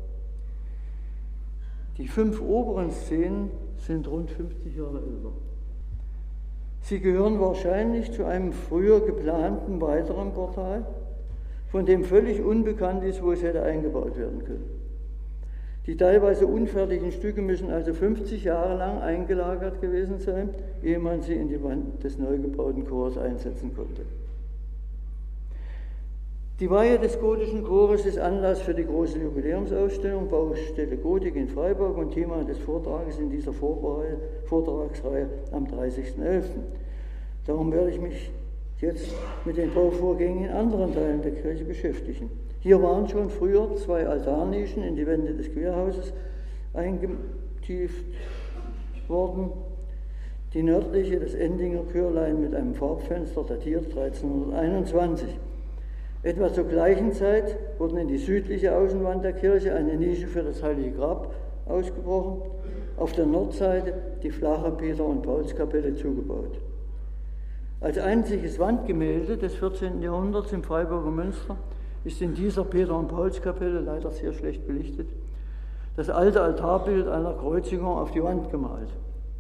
Die 5 oberen Szenen sind rund 50 Jahre älter. Sie gehören wahrscheinlich zu einem früher geplanten weiteren Portal, von dem völlig unbekannt ist, wo es hätte eingebaut werden können. Die teilweise unfertigen Stücke müssen also 50 Jahre lang eingelagert gewesen sein, ehe man sie in die Wand des neu gebauten Chors einsetzen konnte. Die Weihe des gotischen Chores ist Anlass für die große Jubiläumsausstellung Baustelle Gotik in Freiburg und Thema des Vortrages in dieser Vortragsreihe am 30.11. Darum werde ich mich jetzt mit den Bauvorgängen in anderen Teilen der Kirche beschäftigen. Hier waren schon früher 2 Altarnischen in die Wände des Querhauses eingetieft worden. Die nördliche, das Endinger Chörlein mit einem Farbfenster, datiert 1321. Etwa zur gleichen Zeit wurden in die südliche Außenwand der Kirche eine Nische für das Heilige Grab ausgebrochen, auf der Nordseite die flache Peter- und Paulskapelle zugebaut. Als einziges Wandgemälde des 14. Jahrhunderts im Freiburger Münster ist in dieser Peter- und Paulskapelle, leider sehr schlecht belichtet, das alte Altarbild einer Kreuzigung auf die Wand gemalt.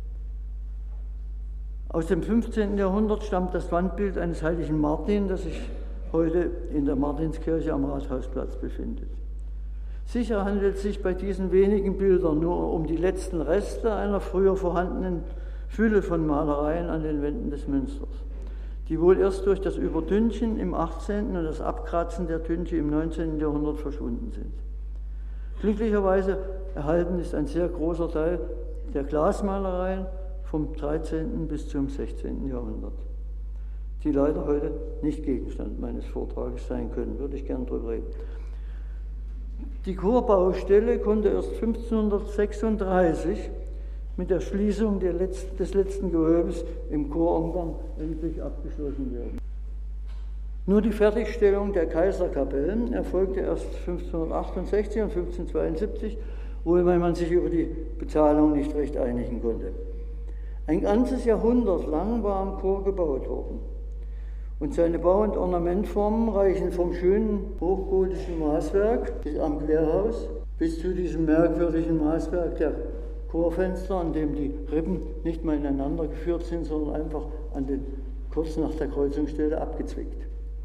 Aus dem 15. Jahrhundert stammt das Wandbild eines heiligen Martin, das sich heute in der Martinskirche am Rathausplatz befindet. Sicher handelt es sich bei diesen wenigen Bildern nur um die letzten Reste einer früher vorhandenen Fülle von Malereien an den Wänden des Münsters, die wohl erst durch das Übertünchen im 18. und das Abkratzen der Tünche im 19. Jahrhundert verschwunden sind. Glücklicherweise erhalten ist ein sehr großer Teil der Glasmalereien vom 13. bis zum 16. Jahrhundert, die leider heute nicht Gegenstand meines Vortrages sein können, würde ich gern darüber reden. Die Chorbaustelle konnte erst 1536 mit der Schließung des letzten Gewölbes im Chorumgang endlich abgeschlossen werden. Nur die Fertigstellung der Kaiserkapellen erfolgte erst 1568 und 1572, wohl weil man sich über die Bezahlung nicht recht einigen konnte. Ein ganzes Jahrhundert lang war am Chor gebaut worden. Und seine Bau- und Ornamentformen reichen vom schönen hochgotischen Maßwerk am Querhaus bis zu diesem merkwürdigen Maßwerk der Chorfenster, an dem die Rippen nicht mal ineinander geführt sind, sondern einfach kurz nach der Kreuzungsstelle abgezwickt.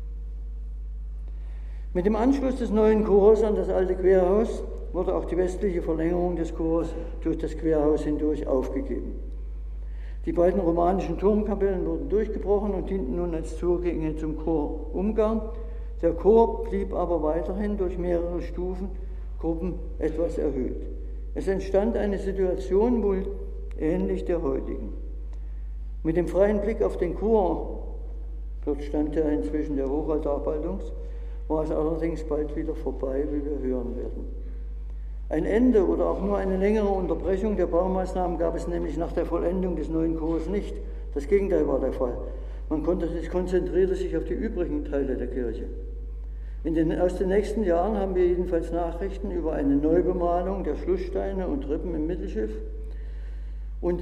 Mit dem Anschluss des neuen Chors an das alte Querhaus wurde auch die westliche Verlängerung des Chors durch das Querhaus hindurch aufgegeben. Die beiden romanischen Turmkapellen wurden durchgebrochen und dienten nun als Zugänge zum Chorumgang. Der Chor blieb aber weiterhin durch mehrere Stufengruppen etwas erhöht. Es entstand eine Situation wohl ähnlich der heutigen. Mit dem freien Blick auf den Chor Dort stand ja inzwischen der Hochaltar baldungs, war es allerdings bald wieder vorbei, wie wir hören werden. Ein Ende oder auch nur eine längere Unterbrechung der Baumaßnahmen gab es nämlich nach der Vollendung des neuen Chores nicht. Das Gegenteil war der Fall. Man konzentrierte sich auf die übrigen Teile der Kirche. Aus den nächsten Jahren haben wir jedenfalls Nachrichten über eine Neubemalung der Schlusssteine und Rippen im Mittelschiff. Und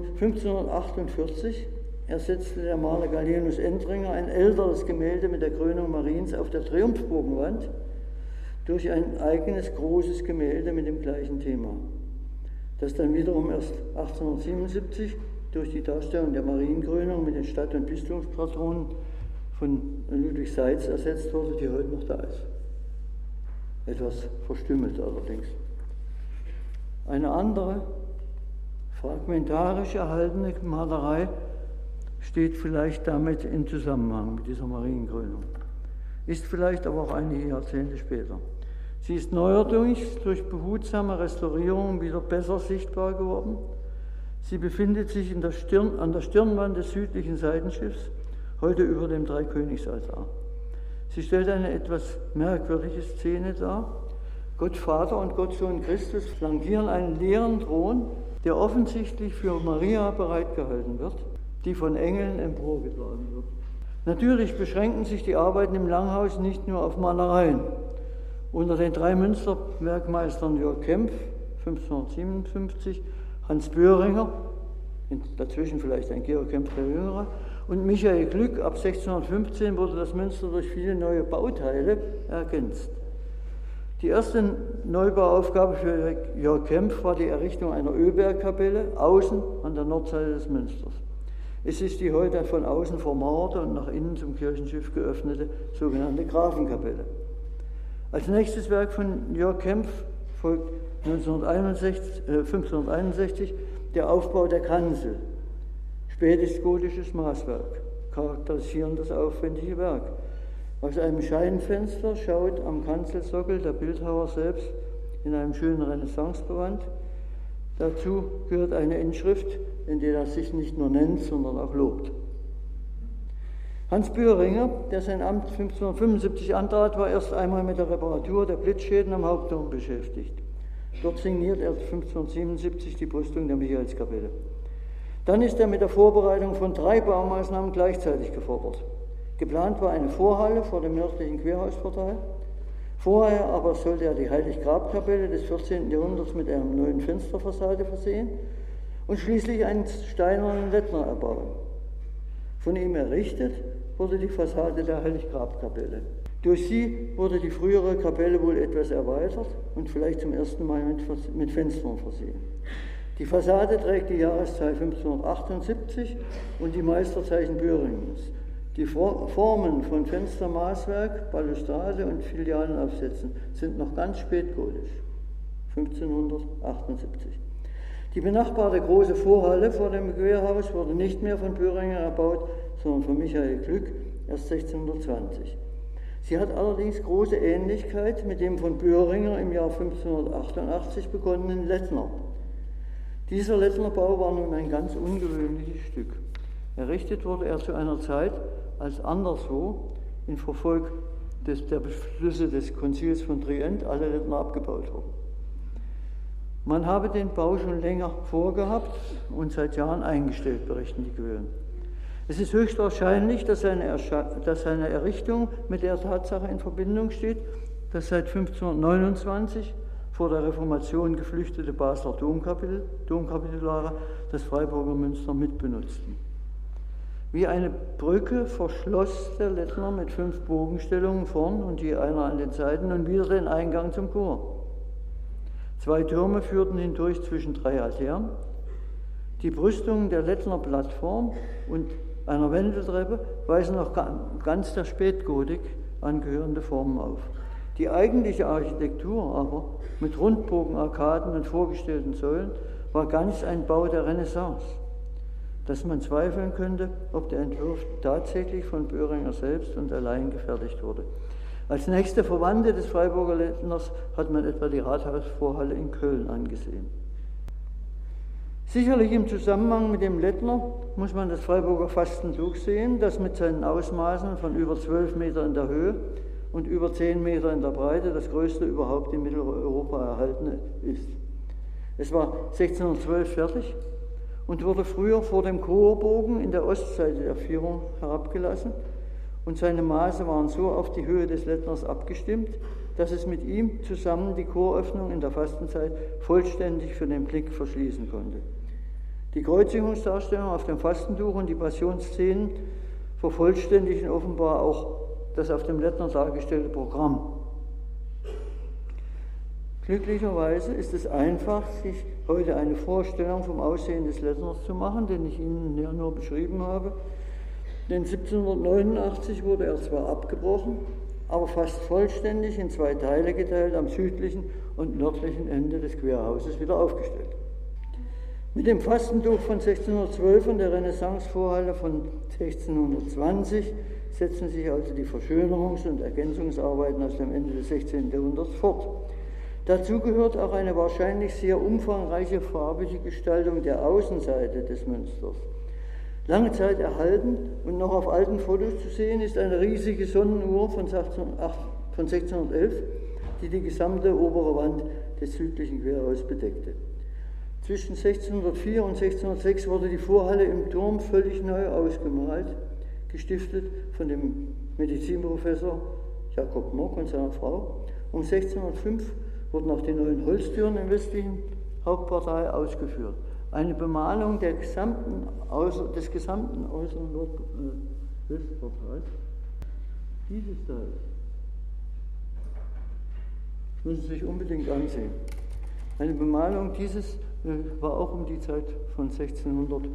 1548 ersetzte der Maler Gallienus Endringer ein älteres Gemälde mit der Krönung Mariens auf der Triumphbogenwand durch ein eigenes großes Gemälde mit dem gleichen Thema, das dann wiederum erst 1877 durch die Darstellung der Marienkrönung mit den Stadt- und Bistumspatronen von Ludwig Seitz ersetzt wurde, die heute noch da ist. Etwas verstümmelt allerdings. Eine andere, fragmentarisch erhaltene Malerei steht vielleicht damit in Zusammenhang mit dieser Marienkrönung, ist vielleicht aber auch einige Jahrzehnte später. Sie ist neuerdings durch behutsame Restaurierung wieder besser sichtbar geworden. Sie befindet sich an der Stirnwand des südlichen Seitenschiffs, heute über dem Dreikönigsaltar. Sie stellt eine etwas merkwürdige Szene dar. Gott Vater und Gott Sohn Christus flankieren einen leeren Thron, der offensichtlich für Maria bereitgehalten wird, die von Engeln emporgetragen wird. Natürlich beschränken sich die Arbeiten im Langhaus nicht nur auf Malereien. Unter den 3 Münsterwerkmeistern Jörg Kempf, 1557, Hans Böhringer, dazwischen vielleicht ein Georg Kempf der Jüngere, und Michael Glück ab 1615 wurde das Münster durch viele neue Bauteile ergänzt. Die erste Neubauaufgabe für Jörg Kempf war die Errichtung einer Ölbergkapelle außen an der Nordseite des Münsters. Es ist die heute von außen vermauerte und nach innen zum Kirchenschiff geöffnete sogenannte Grafenkapelle. Als nächstes Werk von Jörg Kempf folgt 1561 der Aufbau der Kanzel, spätgotisches Maßwerk, charakterisierend das aufwendige Werk. Aus einem Scheinfenster schaut am Kanzelsockel der Bildhauer selbst in einem schönen Renaissancebewand. Dazu gehört eine Inschrift, in der er sich nicht nur nennt, sondern auch lobt. Hans Böhringer, der sein Amt 1575 antrat, war erst einmal mit der Reparatur der Blitzschäden am Hauptturm beschäftigt. Dort signiert er 1577 die Brüstung der Michaelskapelle. Dann ist er mit der Vorbereitung von 3 Baumaßnahmen gleichzeitig gefordert. Geplant war eine Vorhalle vor dem nördlichen Querhausportal. Vorher aber sollte er die Heilig-Grab-Kapelle des 14. Jahrhunderts mit einer neuen Fensterfassade versehen und schließlich einen steinernen Lettner erbauen. Von ihm errichtet wurde die Fassade der Heilig-Grab-Kapelle. Durch sie wurde die frühere Kapelle wohl etwas erweitert und vielleicht zum ersten Mal mit Fenstern versehen. Die Fassade trägt die Jahreszahl 1578 und die Meisterzeichen Böhringers. Die Formen von Fenstermaßwerk, Balustrade und Filialenaufsätzen sind noch ganz spätgotisch, 1578. Die benachbarte große Vorhalle vor dem Querhaus wurde nicht mehr von Böhringer erbaut, sondern von Michael Glück erst 1620. Sie hat allerdings große Ähnlichkeit mit dem von Böhringer im Jahr 1588 begonnenen Lettner. Dieser Lettnerbau war nun ein ganz ungewöhnliches Stück. Errichtet wurde er zu einer Zeit, als anderswo in Verfolg der Beschlüsse des Konzils von Trient alle Lettner abgebaut wurden. Man habe den Bau schon länger vorgehabt und seit Jahren eingestellt, berichten die Quellen. Es ist höchst wahrscheinlich, dass seine Errichtung mit der Tatsache in Verbindung steht, dass seit 1529 vor der Reformation geflüchtete Basler Domkapitulare das Freiburger Münster mitbenutzten. Wie eine Brücke verschloss der Lettner mit 5 Bogenstellungen vorn und je einer an den Seiten und wieder den Eingang zum Chor. 2 Türme führten hindurch zwischen 3 Altären. Die Brüstungen der Lettner Plattform und einer Wendeltreppe weisen noch ganz der Spätgotik angehörende Formen auf. Die eigentliche Architektur aber, mit Rundbogenarkaden und vorgestellten Säulen, war ganz ein Bau der Renaissance, dass man zweifeln könnte, ob der Entwurf tatsächlich von Böhringer selbst und allein gefertigt wurde. Als nächste Verwandte des Freiburger Lettners hat man etwa die Rathausvorhalle in Köln angesehen. Sicherlich im Zusammenhang mit dem Lettner muss man das Freiburger Fastentuch sehen, das mit seinen Ausmaßen von über 12 Meter in der Höhe und über 10 Meter in der Breite das größte überhaupt in Mitteleuropa erhalten ist. Es war 1612 fertig und wurde früher vor dem Chorbogen in der Ostseite der Vierung herabgelassen, und seine Maße waren so auf die Höhe des Lettners abgestimmt, dass es mit ihm zusammen die Choröffnung in der Fastenzeit vollständig für den Blick verschließen konnte. Die Kreuzigungsdarstellung auf dem Fastentuch und die Passionsszenen vervollständigen offenbar auch das auf dem Lettner dargestellte Programm. Glücklicherweise ist es einfach, sich heute eine Vorstellung vom Aussehen des Lettners zu machen, den ich Ihnen ja nur beschrieben habe. Denn 1789 wurde er zwar abgebrochen, aber fast vollständig in 2 Teile geteilt am südlichen und nördlichen Ende des Querhauses wieder aufgestellt. Mit dem Fastentuch von 1612 und der Renaissance-Vorhalle von 1620 setzen sich also die Verschönerungs- und Ergänzungsarbeiten aus dem Ende des 16. Jahrhunderts fort. Dazu gehört auch eine wahrscheinlich sehr umfangreiche farbige Gestaltung der Außenseite des Münsters. Lange Zeit erhalten und noch auf alten Fotos zu sehen ist eine riesige Sonnenuhr von 1611, die die gesamte obere Wand des südlichen Querhauses bedeckte. Zwischen 1604 und 1606 wurde die Vorhalle im Turm völlig neu ausgemalt, gestiftet von dem Medizinprofessor Jakob Mock und seiner Frau. Um 1605 wurden auch die neuen Holztüren im westlichen Hauptportal ausgeführt. Eine Bemalung des gesamten äußeren Westportals. Dieses Teil müssen Sie sich unbedingt ansehen. Eine Bemalung dieses war auch um die Zeit von 1605,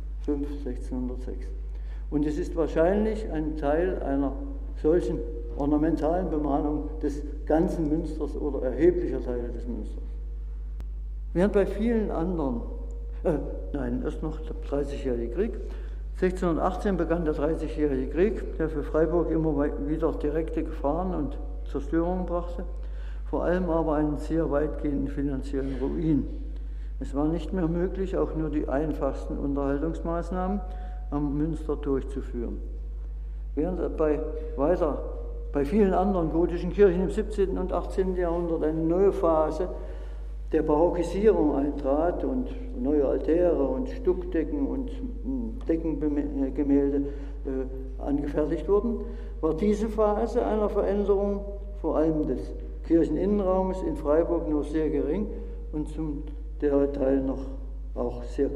1606. Und es ist wahrscheinlich ein Teil einer solchen ornamentalen Bemalung des ganzen Münsters oder erheblicher Teile des Münsters. Während bei vielen anderen, erst noch der 30-jährige Krieg. 1618 begann der 30-jährige Krieg, der für Freiburg immer wieder direkte Gefahren und Zerstörungen brachte, vor allem aber einen sehr weitgehenden finanziellen Ruin. Es war nicht mehr möglich, auch nur die einfachsten Unterhaltungsmaßnahmen am Münster durchzuführen. Während bei vielen anderen gotischen Kirchen im 17. und 18. Jahrhundert eine neue Phase der Barockisierung eintrat und neue Altäre und Stuckdecken und Deckengemälde angefertigt wurden, war diese Phase einer Veränderung vor allem des Kircheninnenraumes in Freiburg nur sehr gering und zum Teil noch auch sehr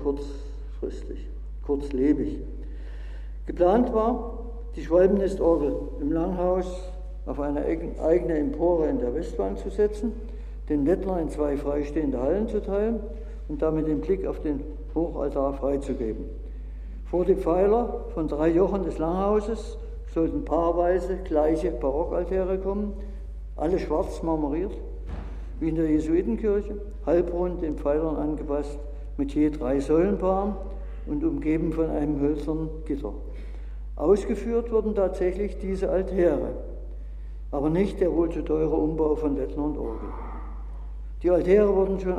kurzlebig. Geplant war, die Schwalbennestorgel im Langhaus auf eine eigene Empore in der Westwand zu setzen, den Lettner in 2 freistehende Hallen zu teilen und damit den Blick auf den Hochaltar freizugeben. Vor die Pfeiler von 3 Jochen des Langhauses sollten paarweise gleiche Barockaltäre kommen, alle schwarz marmoriert, wie in der Jesuitenkirche, halbrund den Pfeilern angepasst, mit je 3 Säulenpaaren und umgeben von einem hölzernen Gitter. Ausgeführt wurden tatsächlich diese Altäre, aber nicht der wohl zu teure Umbau von Lettner und Orgel. Die Altäre wurden schon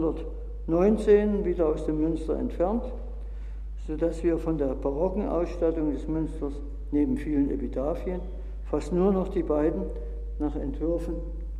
1819 wieder aus dem Münster entfernt, sodass wir von der barocken Ausstattung des Münsters neben vielen Epitaphien fast nur noch die beiden nach Entwürfen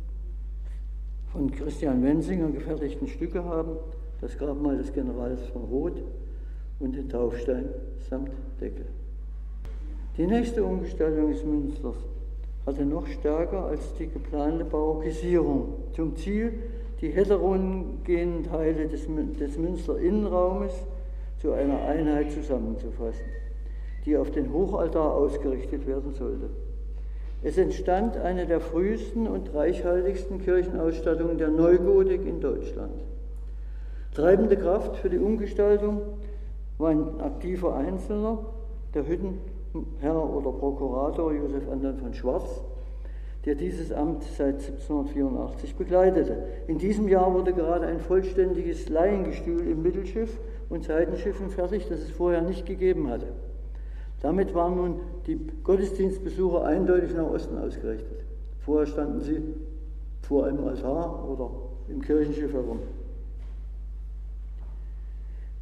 von Christian Wenzinger gefertigten Stücke haben, das Grabmal des Generals von Roth und den Taufstein samt Deckel. Die nächste Umgestaltung des Münsters hatte noch stärker als die geplante Barockisierung zum Ziel, die heterogenen Teile des Münster-Innenraumes zu einer Einheit zusammenzufassen, die auf den Hochaltar ausgerichtet werden sollte. Es entstand eine der frühesten und reichhaltigsten Kirchenausstattungen der Neugotik in Deutschland. Treibende Kraft für die Umgestaltung war ein aktiver Einzelner, der Hüttenherr oder Prokurator Josef Anton von Schwarz, der dieses Amt seit 1784 bekleidete. In diesem Jahr wurde gerade ein vollständiges Laiengestühl im Mittelschiff und Seitenschiffen fertig, das es vorher nicht gegeben hatte. Damit waren nun die Gottesdienstbesucher eindeutig nach Osten ausgerichtet. Vorher standen sie vor einem Altar oder im Kirchenschiff herum.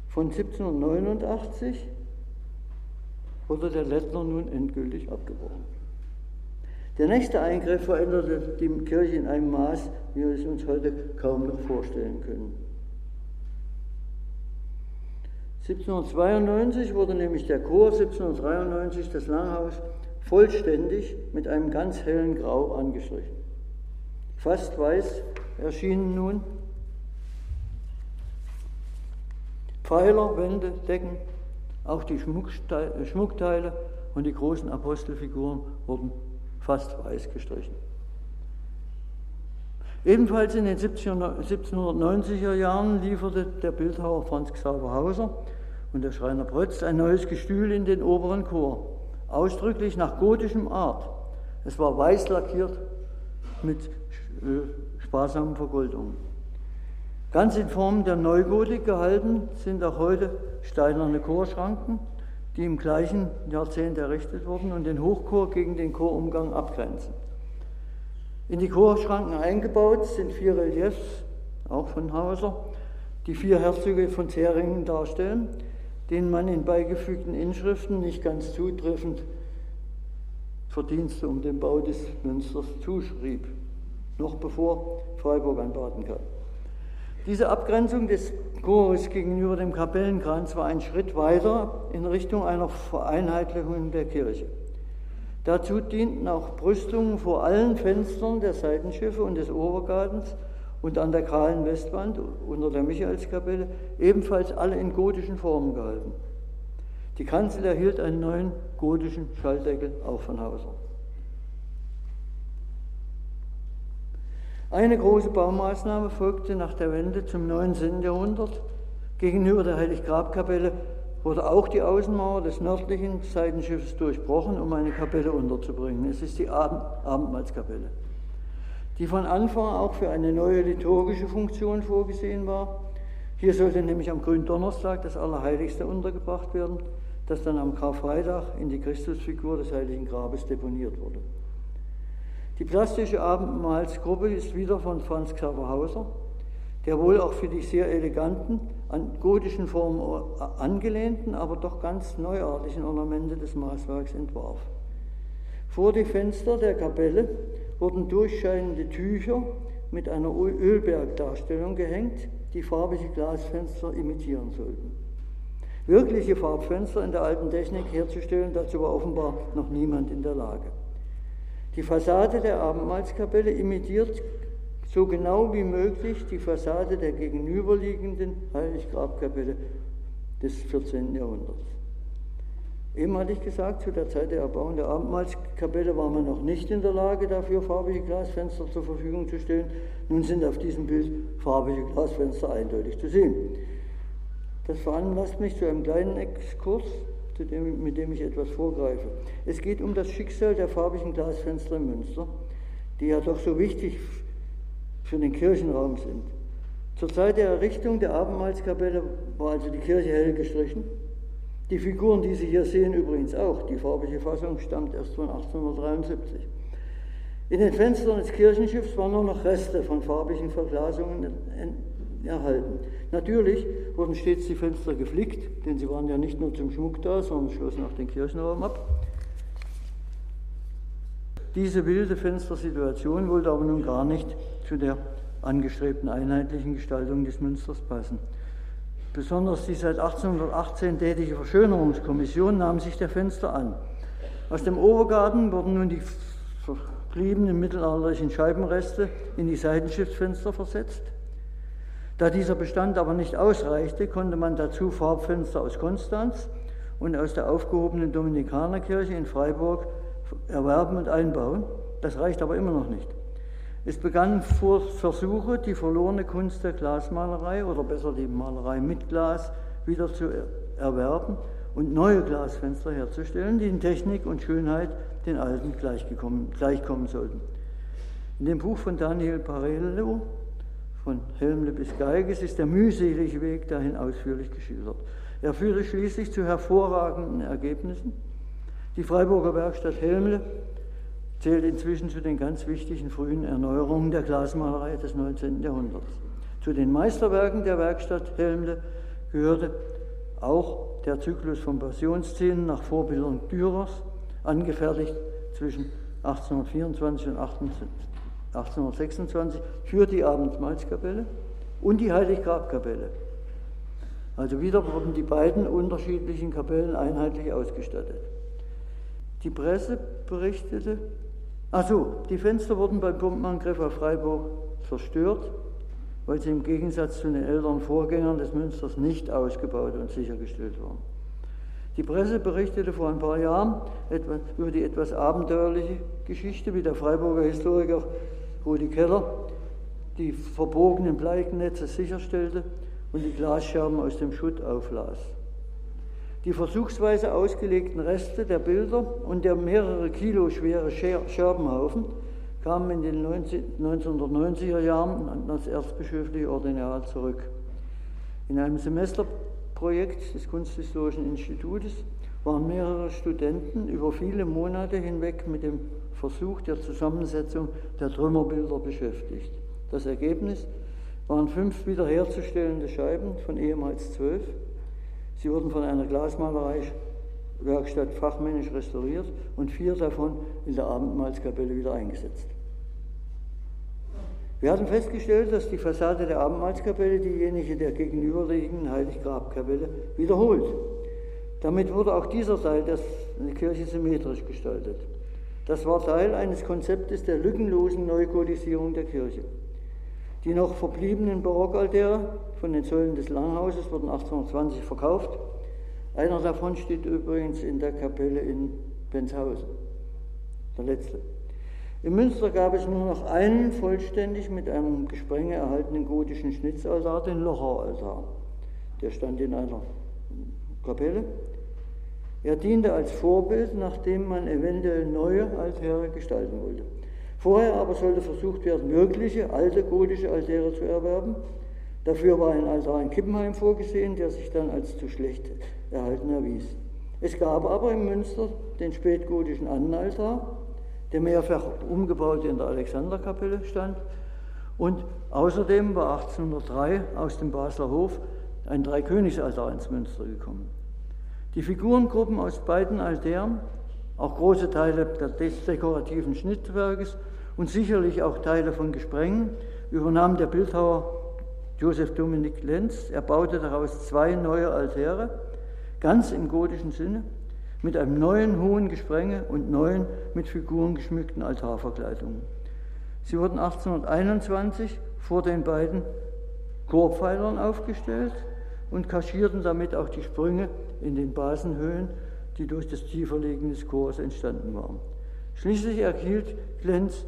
Von 1789 wurde der Lettner nun endgültig abgebrochen. Der nächste Eingriff veränderte die Kirche in einem Maß, wie wir es uns heute kaum noch vorstellen können. 1792 wurde nämlich der Chor, 1793 das Langhaus vollständig mit einem ganz hellen Grau angestrichen. Fast weiß erschienen nun Pfeiler, Wände, Decken, auch die Schmuckteile und die großen Apostelfiguren wurden fast weiß gestrichen. Ebenfalls in den 1790er Jahren lieferte der Bildhauer Franz Xaver Hauser und der Schreiner Prötz ein neues Gestühl in den oberen Chor, ausdrücklich nach gotischem Art. Es war weiß lackiert mit sparsamen Vergoldungen. Ganz in Form der Neugotik gehalten sind auch heute steinerne Chorschranken, die im gleichen Jahrzehnt errichtet wurden und den Hochchor gegen den Chorumgang abgrenzen. In die Chorschranken eingebaut sind 4 Reliefs, auch von Hauser, die 4 Herzöge von Zähringen darstellen, denen man in beigefügten Inschriften nicht ganz zutreffend Verdienste um den Bau des Münsters zuschrieb, noch bevor Freiburg anbaten kam. Diese Abgrenzung des Chores gegenüber dem Kapellenkranz war ein Schritt weiter in Richtung einer Vereinheitlichung der Kirche. Dazu dienten auch Brüstungen vor allen Fenstern der Seitenschiffe und des Obergartens und an der kahlen Westwand unter der Michaelskapelle, ebenfalls alle in gotischen Formen gehalten. Die Kanzel erhielt einen neuen gotischen Schalldeckel, auch von Hauser. Eine große Baumaßnahme folgte nach der Wende zum 19. Jahrhundert. Gegenüber der Heiliggrabkapelle wurde auch die Außenmauer des nördlichen Seitenschiffes durchbrochen, um eine Kapelle unterzubringen. Es ist die Abendmahlskapelle, die von Anfang auch für eine neue liturgische Funktion vorgesehen war. Hier sollte nämlich am Gründonnerstag das Allerheiligste untergebracht werden, das dann am Karfreitag in die Christusfigur des Heiligen Grabes deponiert wurde. Die plastische Abendmahlsgruppe ist wieder von Franz Xaver Hauser, der wohl auch für die sehr eleganten, an gotischen Formen angelehnten, aber doch ganz neuartigen Ornamente des Maßwerks entwarf. Vor die Fenster der Kapelle wurden durchscheinende Tücher mit einer Ölbergdarstellung gehängt, die farbige Glasfenster imitieren sollten. Wirkliche Farbfenster in der alten Technik herzustellen, dazu war offenbar noch niemand in der Lage. Die Fassade der Abendmahlskapelle imitiert so genau wie möglich die Fassade der gegenüberliegenden Heiliggrabkapelle des 14. Jahrhunderts. Eben hatte ich gesagt, zu der Zeit der Erbauung der Abendmahlskapelle war man noch nicht in der Lage, dafür farbige Glasfenster zur Verfügung zu stellen. Nun sind auf diesem Bild farbige Glasfenster eindeutig zu sehen. Das veranlasst mich zu einem kleinen Exkurs, mit dem ich etwas vorgreife. Es geht um das Schicksal der farbigen Glasfenster in Münster, die ja doch so wichtig für den Kirchenraum sind. Zur Zeit der Errichtung der Abendmahlskapelle war also die Kirche hell gestrichen. Die Figuren, die Sie hier sehen, übrigens auch. Die farbige Fassung stammt erst von 1873. In den Fenstern des Kirchenschiffs waren nur noch Reste von farbigen Verglasungen erhalten. Natürlich wurden stets die Fenster geflickt, denn sie waren ja nicht nur zum Schmuck da, sondern schlossen auch den Kirchenraum ab. Diese wilde Fenstersituation wollte aber nun gar nicht zu der angestrebten einheitlichen Gestaltung des Münsters passen. Besonders die seit 1818 tätige Verschönerungskommission nahm sich der Fenster an. Aus dem Obergarten wurden nun die verbliebenen mittelalterlichen Scheibenreste in die Seitenschiffsfenster versetzt. Da dieser Bestand aber nicht ausreichte, konnte man dazu Farbfenster aus Konstanz und aus der aufgehobenen Dominikanerkirche in Freiburg erwerben und einbauen. Das reicht aber immer noch nicht. Es begannen Versuche, die verlorene Kunst der Glasmalerei oder besser die Malerei mit Glas wieder zu erwerben und neue Glasfenster herzustellen, die in Technik und Schönheit den alten gleichkommen sollten. In dem Buch von Daniel Parello, von Helmle bis Geiges, ist der mühselige Weg dahin ausführlich geschildert. Er führte schließlich zu hervorragenden Ergebnissen. Die Freiburger Werkstatt Helmle zählt inzwischen zu den ganz wichtigen frühen Erneuerungen der Glasmalerei des 19. Jahrhunderts. Zu den Meisterwerken der Werkstatt Helmle gehörte auch der Zyklus von Passionsszenen nach Vorbildern Dürers, angefertigt zwischen 1824 und 1826 für die Abendmahlskapelle und die Heiliggrabkapelle. Also wieder wurden die beiden unterschiedlichen Kapellen einheitlich ausgestattet. Die Presse berichtete, die Fenster wurden beim Bombenangriff auf Freiburg zerstört, weil sie im Gegensatz zu den älteren Vorgängern des Münsters nicht ausgebaut und sichergestellt waren. Die Presse berichtete vor ein paar Jahren über die etwas abenteuerliche Geschichte, wie der Freiburger Historiker Rudi Keller die verbogenen Bleigennetze sicherstellte und die Glasscherben aus dem Schutt auflas. Die versuchsweise ausgelegten Reste der Bilder und der mehrere Kilo schwere Scherbenhaufen kamen in den 1990er Jahren an das erzbischöfliche Ordinariat zurück. In einem Semesterprojekt des Kunsthistorischen Institutes waren mehrere Studenten über viele Monate hinweg mit dem Versuch der Zusammensetzung der Trümmerbilder beschäftigt. Das Ergebnis waren 5 wiederherzustellende Scheiben von ehemals 12. Sie wurden von einer Glasmalereiwerkstatt fachmännisch restauriert und 4 davon in der Abendmahlskapelle wieder eingesetzt. Wir hatten festgestellt, dass die Fassade der Abendmahlskapelle diejenige der gegenüberliegenden Heiliggrabkapelle wiederholt. Damit wurde auch dieser Teil der Kirche symmetrisch gestaltet. Das war Teil eines Konzeptes der lückenlosen Neugotisierung der Kirche. Die noch verbliebenen Barockaltäre von den Säulen des Langhauses wurden 1820 verkauft. Einer davon steht übrigens in der Kapelle in Benshausen, der letzte. Im Münster gab es nur noch einen vollständig mit einem Gesprenge erhaltenen gotischen Schnitzaltar, den Locher-Altar. Der stand in einer Kapelle. Er diente als Vorbild, nachdem man eventuell neue Altäre gestalten wollte. Vorher aber sollte versucht werden, mögliche alte gotische Altäre zu erwerben. Dafür war ein Altar in Kippenheim vorgesehen, der sich dann als zu schlecht erhalten erwies. Es gab aber im Münster den spätgotischen Annenaltar, der mehrfach umgebaut in der Alexanderkapelle stand. Und außerdem war 1803 aus dem Basler Hof ein Dreikönigsaltar ins Münster gekommen. Die Figurengruppen aus beiden Altären, auch große Teile des dekorativen Schnittwerkes und sicherlich auch Teile von Gesprengen, übernahm der Bildhauer Josef Dominik Lenz. Er baute daraus 2 neue Altäre, ganz im gotischen Sinne, mit einem neuen hohen Gesprenge und neuen mit Figuren geschmückten Altarverkleidungen. Sie wurden 1821 vor den beiden Chorpfeilern aufgestellt und kaschierten damit auch die Sprünge in den Basenhöhen, die durch das Tieferlegen des Chors entstanden waren. Schließlich erhielt Lenz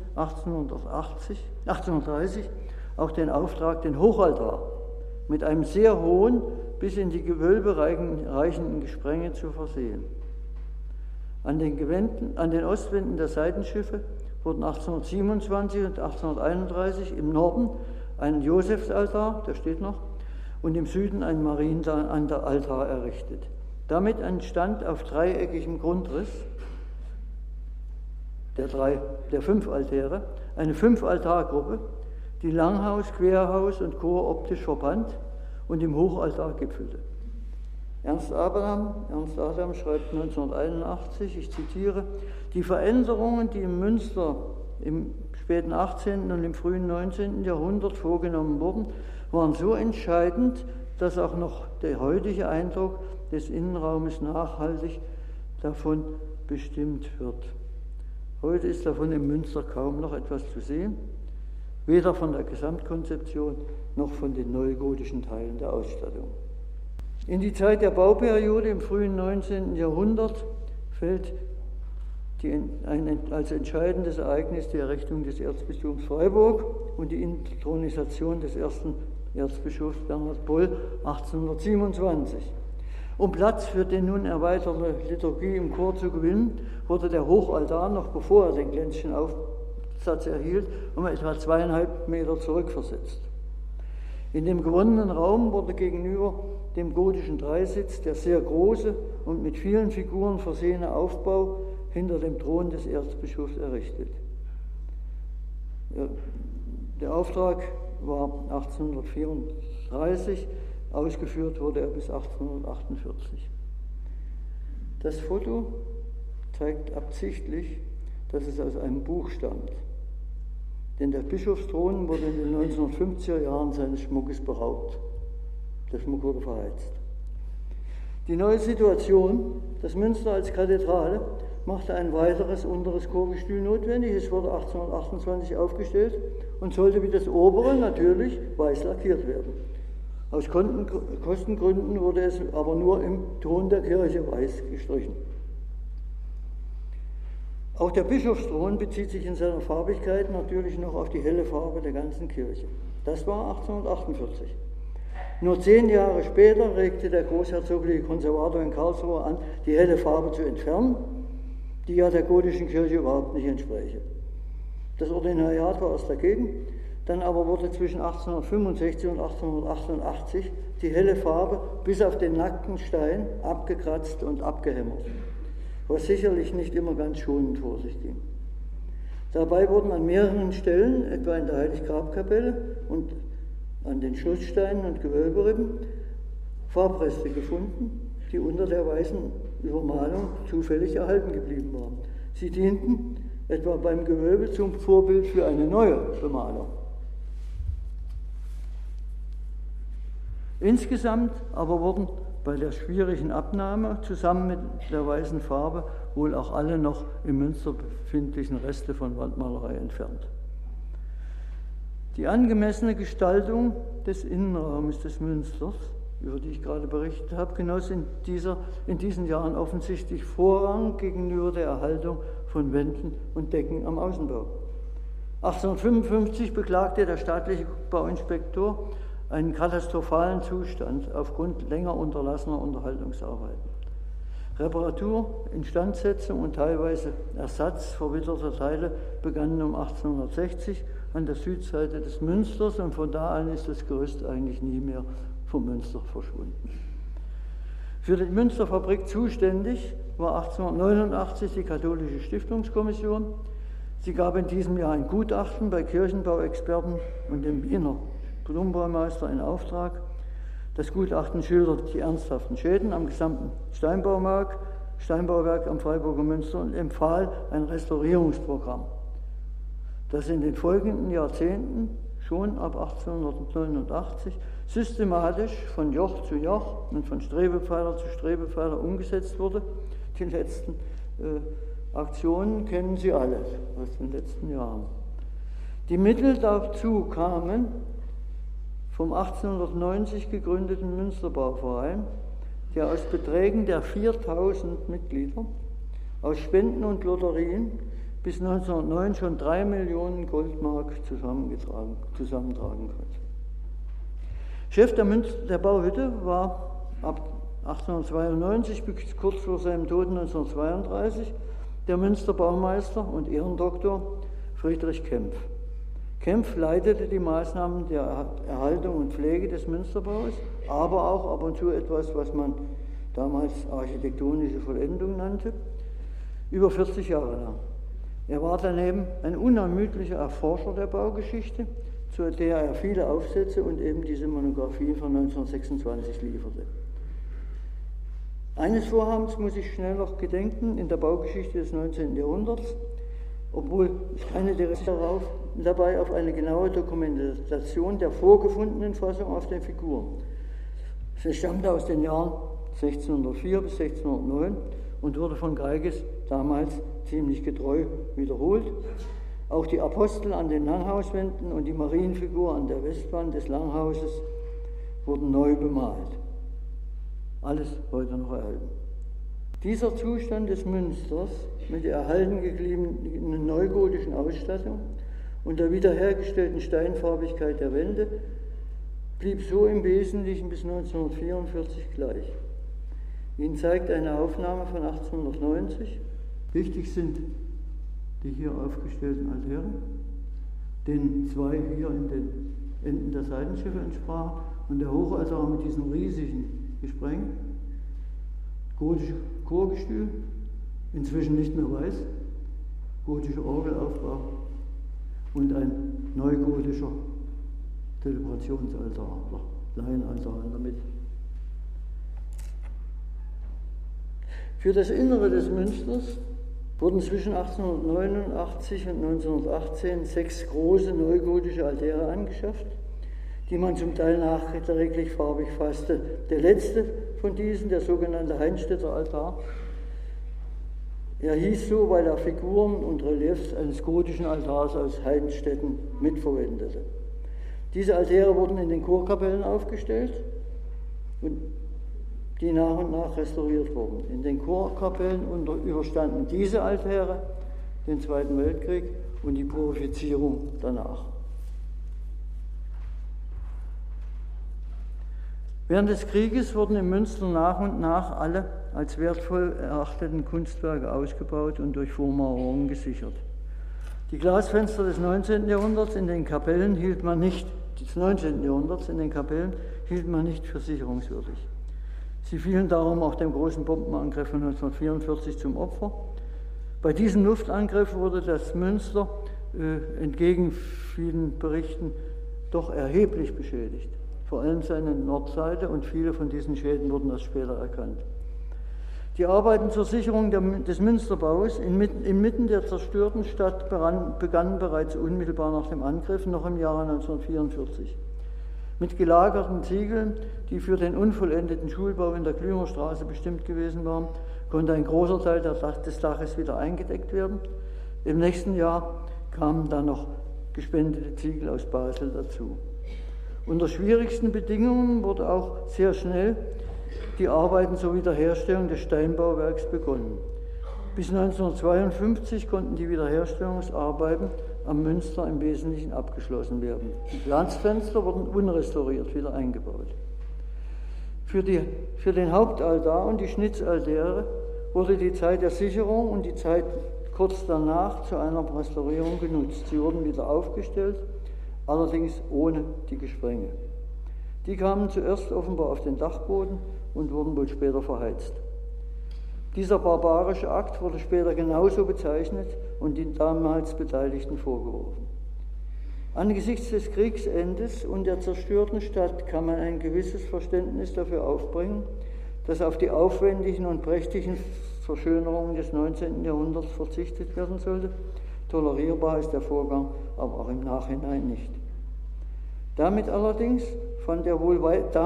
1830 auch den Auftrag, den Hochaltar mit einem sehr hohen, bis in die Gewölbe reichenden Gesprenge zu versehen. An den Ostwänden der Seitenschiffe wurden 1827 und 1831 im Norden ein Josefsaltar, der steht noch, und im Süden ein Marienaltar errichtet. Damit entstand auf dreieckigem Grundriss der 5 Altäre eine 5-Altargruppe, die Langhaus, Querhaus und Chor optisch verband und im Hochaltar gipfelte. Ernst Adam schreibt 1981, ich zitiere, die Veränderungen, die im Münster im späten 18. und im frühen 19. Jahrhundert vorgenommen wurden, waren so entscheidend, dass auch noch der heutige Eindruck des Innenraumes nachhaltig davon bestimmt wird. Heute ist davon im Münster kaum noch etwas zu sehen, weder von der Gesamtkonzeption noch von den neugotischen Teilen der Ausstattung. In die Zeit der Bauperiode im frühen 19. Jahrhundert fällt als entscheidendes Ereignis die Errichtung des Erzbistums Freiburg und die Inthronisation des ersten Erzbischofs Bernhard Boll 1827. Um Platz für die nun erweiterte Liturgie im Chor zu gewinnen, wurde der Hochaltar, noch bevor er den Glänzchen Aufsatz erhielt, um etwa 2,5 Meter zurückversetzt. In dem gewonnenen Raum wurde gegenüber dem gotischen Dreisitz der sehr große und mit vielen Figuren versehene Aufbau hinter dem Thron des Erzbischofs errichtet. Der Auftrag war 1834 Ausgeführt wurde er bis 1848. Das Foto zeigt absichtlich, dass es aus einem Buch stammt. Denn der Bischofsthron wurde in den 1950er Jahren seines Schmuckes beraubt. Der Schmuck wurde verheizt. Die neue Situation, das Münster als Kathedrale, machte ein weiteres unteres Chorgestühl notwendig. Es wurde 1828 aufgestellt und sollte wie das obere natürlich weiß lackiert werden. Aus Kostengründen wurde es aber nur im Ton der Kirche weiß gestrichen. Auch der Bischofsthron bezieht sich in seiner Farbigkeit natürlich noch auf die helle Farbe der ganzen Kirche. Das war 1848. Nur 10 Jahre später regte der großherzogliche Konservator in Karlsruhe an, die helle Farbe zu entfernen, die ja der gotischen Kirche überhaupt nicht entspräche. Das Ordinariat war erst dagegen, dann aber wurde zwischen 1865 und 1888 die helle Farbe bis auf den nackten Stein abgekratzt und abgehämmert, was sicherlich nicht immer ganz schonend vor sich ging. Dabei wurden an mehreren Stellen, etwa in der Heiliggrabkapelle und an den Schlusssteinen und Gewölberippen, Farbreste gefunden, die unter der weißen Übermalung zufällig erhalten geblieben waren. Sie dienten etwa beim Gewölbe zum Vorbild für eine neue Bemalung. Insgesamt aber wurden bei der schwierigen Abnahme zusammen mit der weißen Farbe wohl auch alle noch im Münster befindlichen Reste von Wandmalerei entfernt. Die angemessene Gestaltung des Innenraumes des Münsters, über die ich gerade berichtet habe, genoss in diesen Jahren offensichtlich Vorrang gegenüber der Erhaltung von Wänden und Decken am Außenbau. 1855 beklagte der staatliche Bauinspektor einen katastrophalen Zustand aufgrund länger unterlassener Unterhaltungsarbeiten. Reparatur, Instandsetzung und teilweise Ersatz verwitterter Teile begannen um 1860 an der Südseite des Münsters und von da an ist das Gerüst eigentlich nie mehr vom Münster verschwunden. Für die Münsterfabrik zuständig war 1889 die Katholische Stiftungskommission. Sie gab in diesem Jahr ein Gutachten bei Kirchenbauexperten und dem Wiener Dombaumeister in Auftrag. Das Gutachten schildert die ernsthaften Schäden am gesamten Steinbauwerk am Freiburger Münster und empfahl ein Restaurierungsprogramm, das in den folgenden Jahrzehnten, schon ab 1889, systematisch von Joch zu Joch und von Strebepfeiler zu Strebepfeiler umgesetzt wurde. Die letzten Aktionen kennen Sie alle aus den letzten Jahren. Die Mittel dazu kamen vom 1890 gegründeten Münsterbauverein, der aus Beträgen der 4000 Mitglieder, aus Spenden und Lotterien bis 1909 schon 3 Millionen Goldmark zusammentragen konnte. Chef der Bauhütte war ab 1892 bis kurz vor seinem Tod 1932 der Münsterbaumeister und Ehrendoktor Friedrich Kempf. Kempf leitete die Maßnahmen der Erhaltung und Pflege des Münsterbaus, aber auch ab und zu etwas, was man damals architektonische Vollendung nannte, über 40 Jahre lang. Er war daneben ein unermüdlicher Erforscher der Baugeschichte, zu der er viele Aufsätze und eben diese Monographie von 1926 lieferte. Eines Vorhabens muss ich schnell noch gedenken in der Baugeschichte des 19. Jahrhunderts, obwohl es keine Interesse dabei auf eine genaue Dokumentation der vorgefundenen Fassung auf den Figuren. Sie stammte aus den Jahren 1604 bis 1609 und wurde von Geiges damals ziemlich getreu wiederholt. Auch die Apostel an den Langhauswänden und die Marienfigur an der Westwand des Langhauses wurden neu bemalt. Alles heute noch erhalten. Dieser Zustand des Münsters mit der erhalten gebliebenen neugotischen Ausstattung und der wiederhergestellten Steinfarbigkeit der Wände blieb so im Wesentlichen bis 1944 gleich. Ihnen zeigt eine Aufnahme von 1890. Wichtig sind die hier aufgestellten Altäre, denen 2 hier in den Enden der Seitenschiffe entsprachen und der Hochaltar mit diesem riesigen Gespreng, gotische Chorgestühl, inzwischen nicht mehr weiß, gotischer Orgelaufbau und ein neugotischer Zelebrationsaltar. Laienaltar in der Mitte. Für das Innere des Münsters wurden zwischen 1889 und 1918 6 große neugotische Altäre angeschafft, die man zum Teil nachträglich farbig fasste. Der letzte von diesen, der sogenannte Heinstädter Altar, er hieß so, weil er Figuren und Reliefs eines gotischen Altars aus Heinstetten mitverwendete. Diese Altäre wurden in den Chorkapellen aufgestellt und die nach und nach restauriert wurden. In den Chorkapellen überstanden diese Altäre den Zweiten Weltkrieg und die Purifizierung danach. Während des Krieges wurden in Münster nach und nach alle als wertvoll erachteten Kunstwerke ausgebaut und durch Vormauerungen gesichert. Die Glasfenster des 19. Jahrhunderts in den Kapellen hielt man nicht für sicherungswürdig. Sie fielen darum auch dem großen Bombenangriff von 1944 zum Opfer. Bei diesem Luftangriff wurde das Münster entgegen vielen Berichten doch erheblich beschädigt. Vor allem seine Nordseite, und viele von diesen Schäden wurden erst später erkannt. Die Arbeiten zur Sicherung des Münsterbaus inmitten der zerstörten Stadt begannen bereits unmittelbar nach dem Angriff, noch im Jahre 1944. Mit gelagerten Ziegeln, die für den unvollendeten Schulbau in der Klümerstraße bestimmt gewesen waren, konnte ein großer Teil des Daches wieder eingedeckt werden. Im nächsten Jahr kamen dann noch gespendete Ziegel aus Basel dazu. Unter schwierigsten Bedingungen wurde auch sehr schnell die Arbeiten zur Wiederherstellung des Steinbauwerks begonnen. Bis 1952 konnten die Wiederherstellungsarbeiten am Münster im Wesentlichen abgeschlossen werden. Die Glanzfenster wurden unrestauriert wieder eingebaut. Für den Hauptaltar und die Schnitzaltäre wurde die Zeit der Sicherung und die Zeit kurz danach zu einer Restaurierung genutzt. Sie wurden wieder aufgestellt, allerdings ohne die Gesprenge. Die kamen zuerst offenbar auf den Dachboden und wurden wohl später verheizt. Dieser barbarische Akt wurde später genauso bezeichnet und den damals Beteiligten vorgeworfen. Angesichts des Kriegsendes und der zerstörten Stadt kann man ein gewisses Verständnis dafür aufbringen, dass auf die aufwendigen und prächtigen Verschönerungen des 19. Jahrhunderts verzichtet werden sollte. Tolerierbar ist der Vorgang aber auch im Nachhinein nicht. Damals allerdings fand er wohl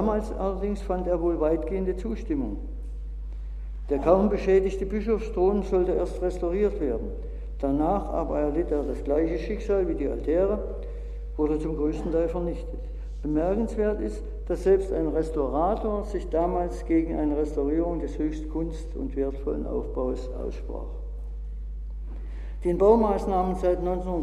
weitgehende Zustimmung. Der kaum beschädigte Bischofsthron sollte erst restauriert werden. Danach aber erlitt er das gleiche Schicksal wie die Altäre, wurde zum größten Teil vernichtet. Bemerkenswert ist, dass selbst ein Restaurator sich damals gegen eine Restaurierung des höchst kunst- und wertvollen Aufbaus aussprach. Den Baumaßnahmen seit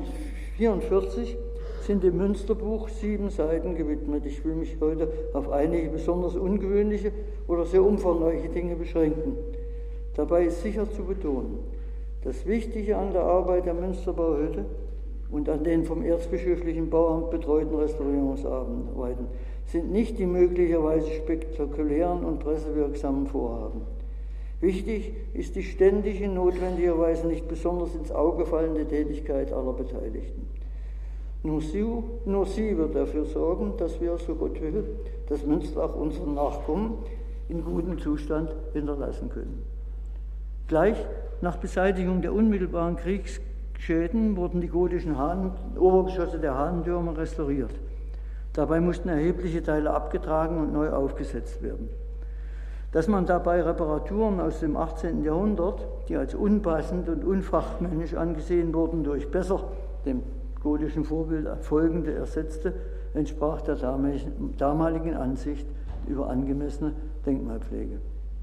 1944 sind im Münsterbuch 7 Seiten gewidmet. Ich will mich heute auf einige besonders ungewöhnliche oder sehr umfangreiche Dinge beschränken. Dabei ist sicher zu betonen, das Wichtige an der Arbeit der Münsterbauhütte und an den vom erzbischöflichen Bauamt betreuten Restaurierungsarbeiten sind nicht die möglicherweise spektakulären und pressewirksamen Vorhaben. Wichtig ist die ständige, notwendigerweise nicht besonders ins Auge fallende Tätigkeit aller Beteiligten. Nur sie wird dafür sorgen, dass wir, so Gott will, das Münster auch unseren Nachkommen in gutem Zustand hinterlassen können. Gleich nach Beseitigung der unmittelbaren Kriegsschäden wurden die gotischen Obergeschosse der Hahnentürme restauriert. Dabei mussten erhebliche Teile abgetragen und neu aufgesetzt werden. Dass man dabei Reparaturen aus dem 18. Jahrhundert, die als unpassend und unfachmännisch angesehen wurden, durch besser dem gotischen Vorbild folgende ersetzte, entsprach der damaligen Ansicht über angemessene Denkmalpflege.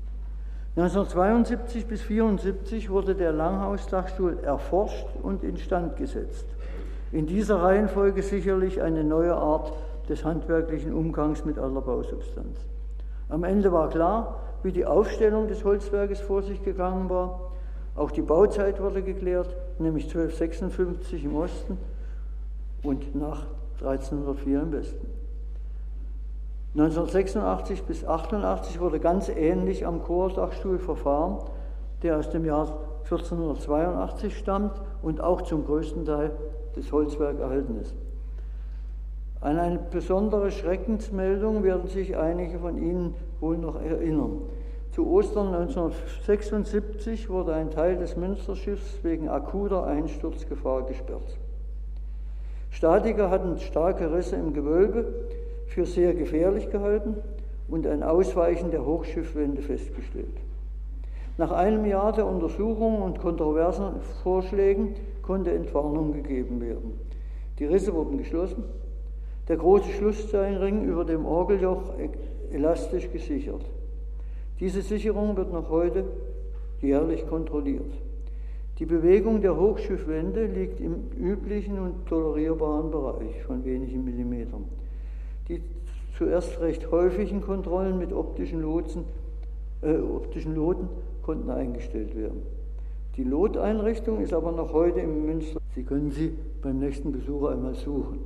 1972 bis 1974 wurde der Langhausdachstuhl erforscht und instand gesetzt. In dieser Reihenfolge sicherlich eine neue Art des handwerklichen Umgangs mit aller Bausubstanz. Am Ende war klar, wie die Aufstellung des Holzwerkes vor sich gegangen war. Auch die Bauzeit wurde geklärt, nämlich 1256 im Osten und nach 1304 im Westen. 1986 bis 1988 wurde ganz ähnlich am Chordachstuhl verfahren, der aus dem Jahr 1482 stammt und auch zum größten Teil des Holzwerks erhalten ist. An eine besondere Schreckensmeldung werden sich einige von Ihnen wohl noch erinnern. Zu Ostern 1976 wurde ein Teil des Münsterschiffs wegen akuter Einsturzgefahr gesperrt. Statiker hatten starke Risse im Gewölbe für sehr gefährlich gehalten und ein Ausweichen der Hochschiffwände festgestellt. Nach einem Jahr der Untersuchungen und kontroversen Vorschlägen konnte Entwarnung gegeben werden. Die Risse wurden geschlossen, der große Schlusssteinring über dem Orgeljoch elastisch gesichert. Diese Sicherung wird noch heute jährlich kontrolliert. Die Bewegung der Hochschiffwände liegt im üblichen und tolerierbaren Bereich von wenigen Millimetern. Die zuerst recht häufigen Kontrollen mit optischen Loten konnten eingestellt werden. Die Loteinrichtung ist aber noch heute im Münster. Sie können sie beim nächsten Besucher einmal suchen.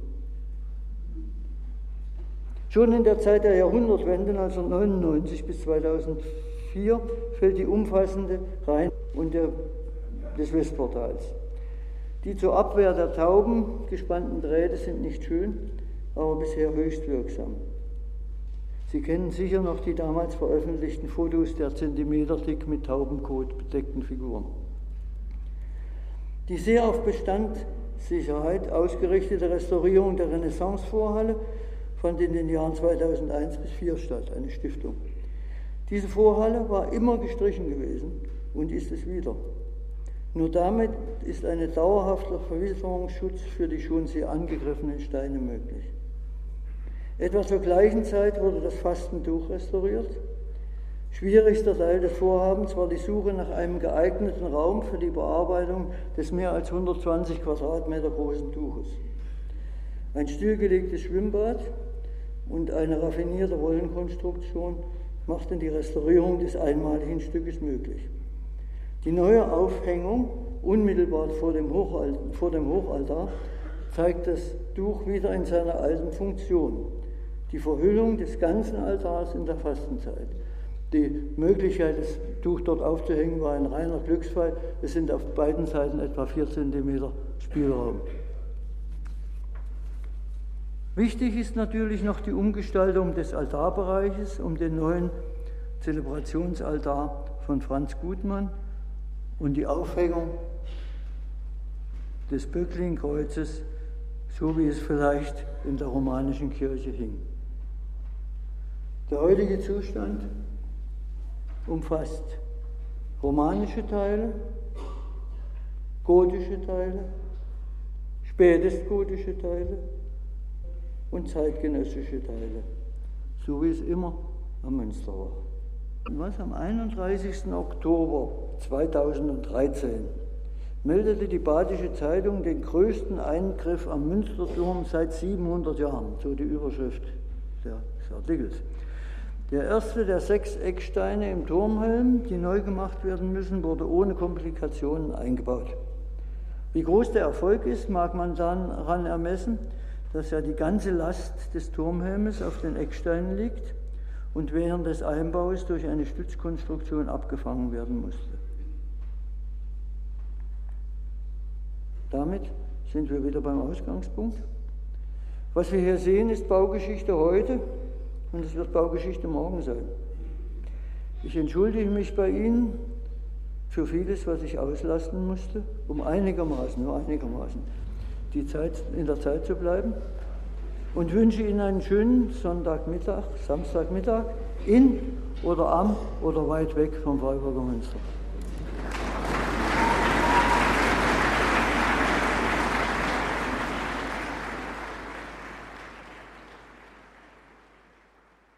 Schon in der Zeit der Jahrhundertwende 1999 bis 2004 fällt die umfassende Reinigung des Westportals. Die zur Abwehr der Tauben gespannten Drähte sind nicht schön, aber bisher höchst wirksam. Sie kennen sicher noch die damals veröffentlichten Fotos der zentimeterdick mit Taubenkot bedeckten Figuren. Die sehr auf Bestandssicherheit ausgerichtete Restaurierung der Renaissance-Vorhalle fand in den Jahren 2001 bis 2004 statt, eine Stiftung. Diese Vorhalle war immer gestrichen gewesen und ist es wieder. Nur damit ist ein dauerhafter Verwitterungsschutz für die schon sehr angegriffenen Steine möglich. Etwa zur gleichen Zeit wurde das Fastentuch restauriert. Schwierigster Teil des Vorhabens war die Suche nach einem geeigneten Raum für die Bearbeitung des mehr als 120 Quadratmeter großen Tuches. Ein stillgelegtes Schwimmbad und eine raffinierte Rollenkonstruktion machten die Restaurierung des einmaligen Stückes möglich. Die neue Aufhängung unmittelbar vor dem Hochaltar zeigt das Tuch wieder in seiner alten Funktion. Die Verhüllung des ganzen Altars in der Fastenzeit. Die Möglichkeit, das Tuch dort aufzuhängen, war ein reiner Glücksfall. Es sind auf beiden Seiten etwa 4 cm Spielraum. Wichtig ist natürlich noch die Umgestaltung des Altarbereiches um den neuen Zelebrationsaltar von Franz Gutmann und die Aufhängung des Böcklingkreuzes, so wie es vielleicht in der romanischen Kirche hing. Der heutige Zustand umfasst romanische Teile, gotische Teile, spätestgotische Teile und zeitgenössische Teile, so wie es immer am Münster war. Und was am 31. Oktober 2013 meldete die Badische Zeitung den größten Eingriff am Münsterturm seit 700 Jahren, so die Überschrift des Artikels. Der erste der 6 Ecksteine im Turmhelm, die neu gemacht werden müssen, wurde ohne Komplikationen eingebaut. Wie groß der Erfolg ist, mag man daran ermessen, dass ja die ganze Last des Turmhelmes auf den Ecksteinen liegt und während des Einbaus durch eine Stützkonstruktion abgefangen werden musste. Damit sind wir wieder beim Ausgangspunkt. Was wir hier sehen, ist Baugeschichte heute und es wird Baugeschichte morgen sein. Ich entschuldige mich bei Ihnen für vieles, was ich auslasten musste, um nur einigermaßen, in der Zeit zu bleiben und wünsche Ihnen einen schönen Samstagmittag in oder am oder weit weg vom Freiburger Münster.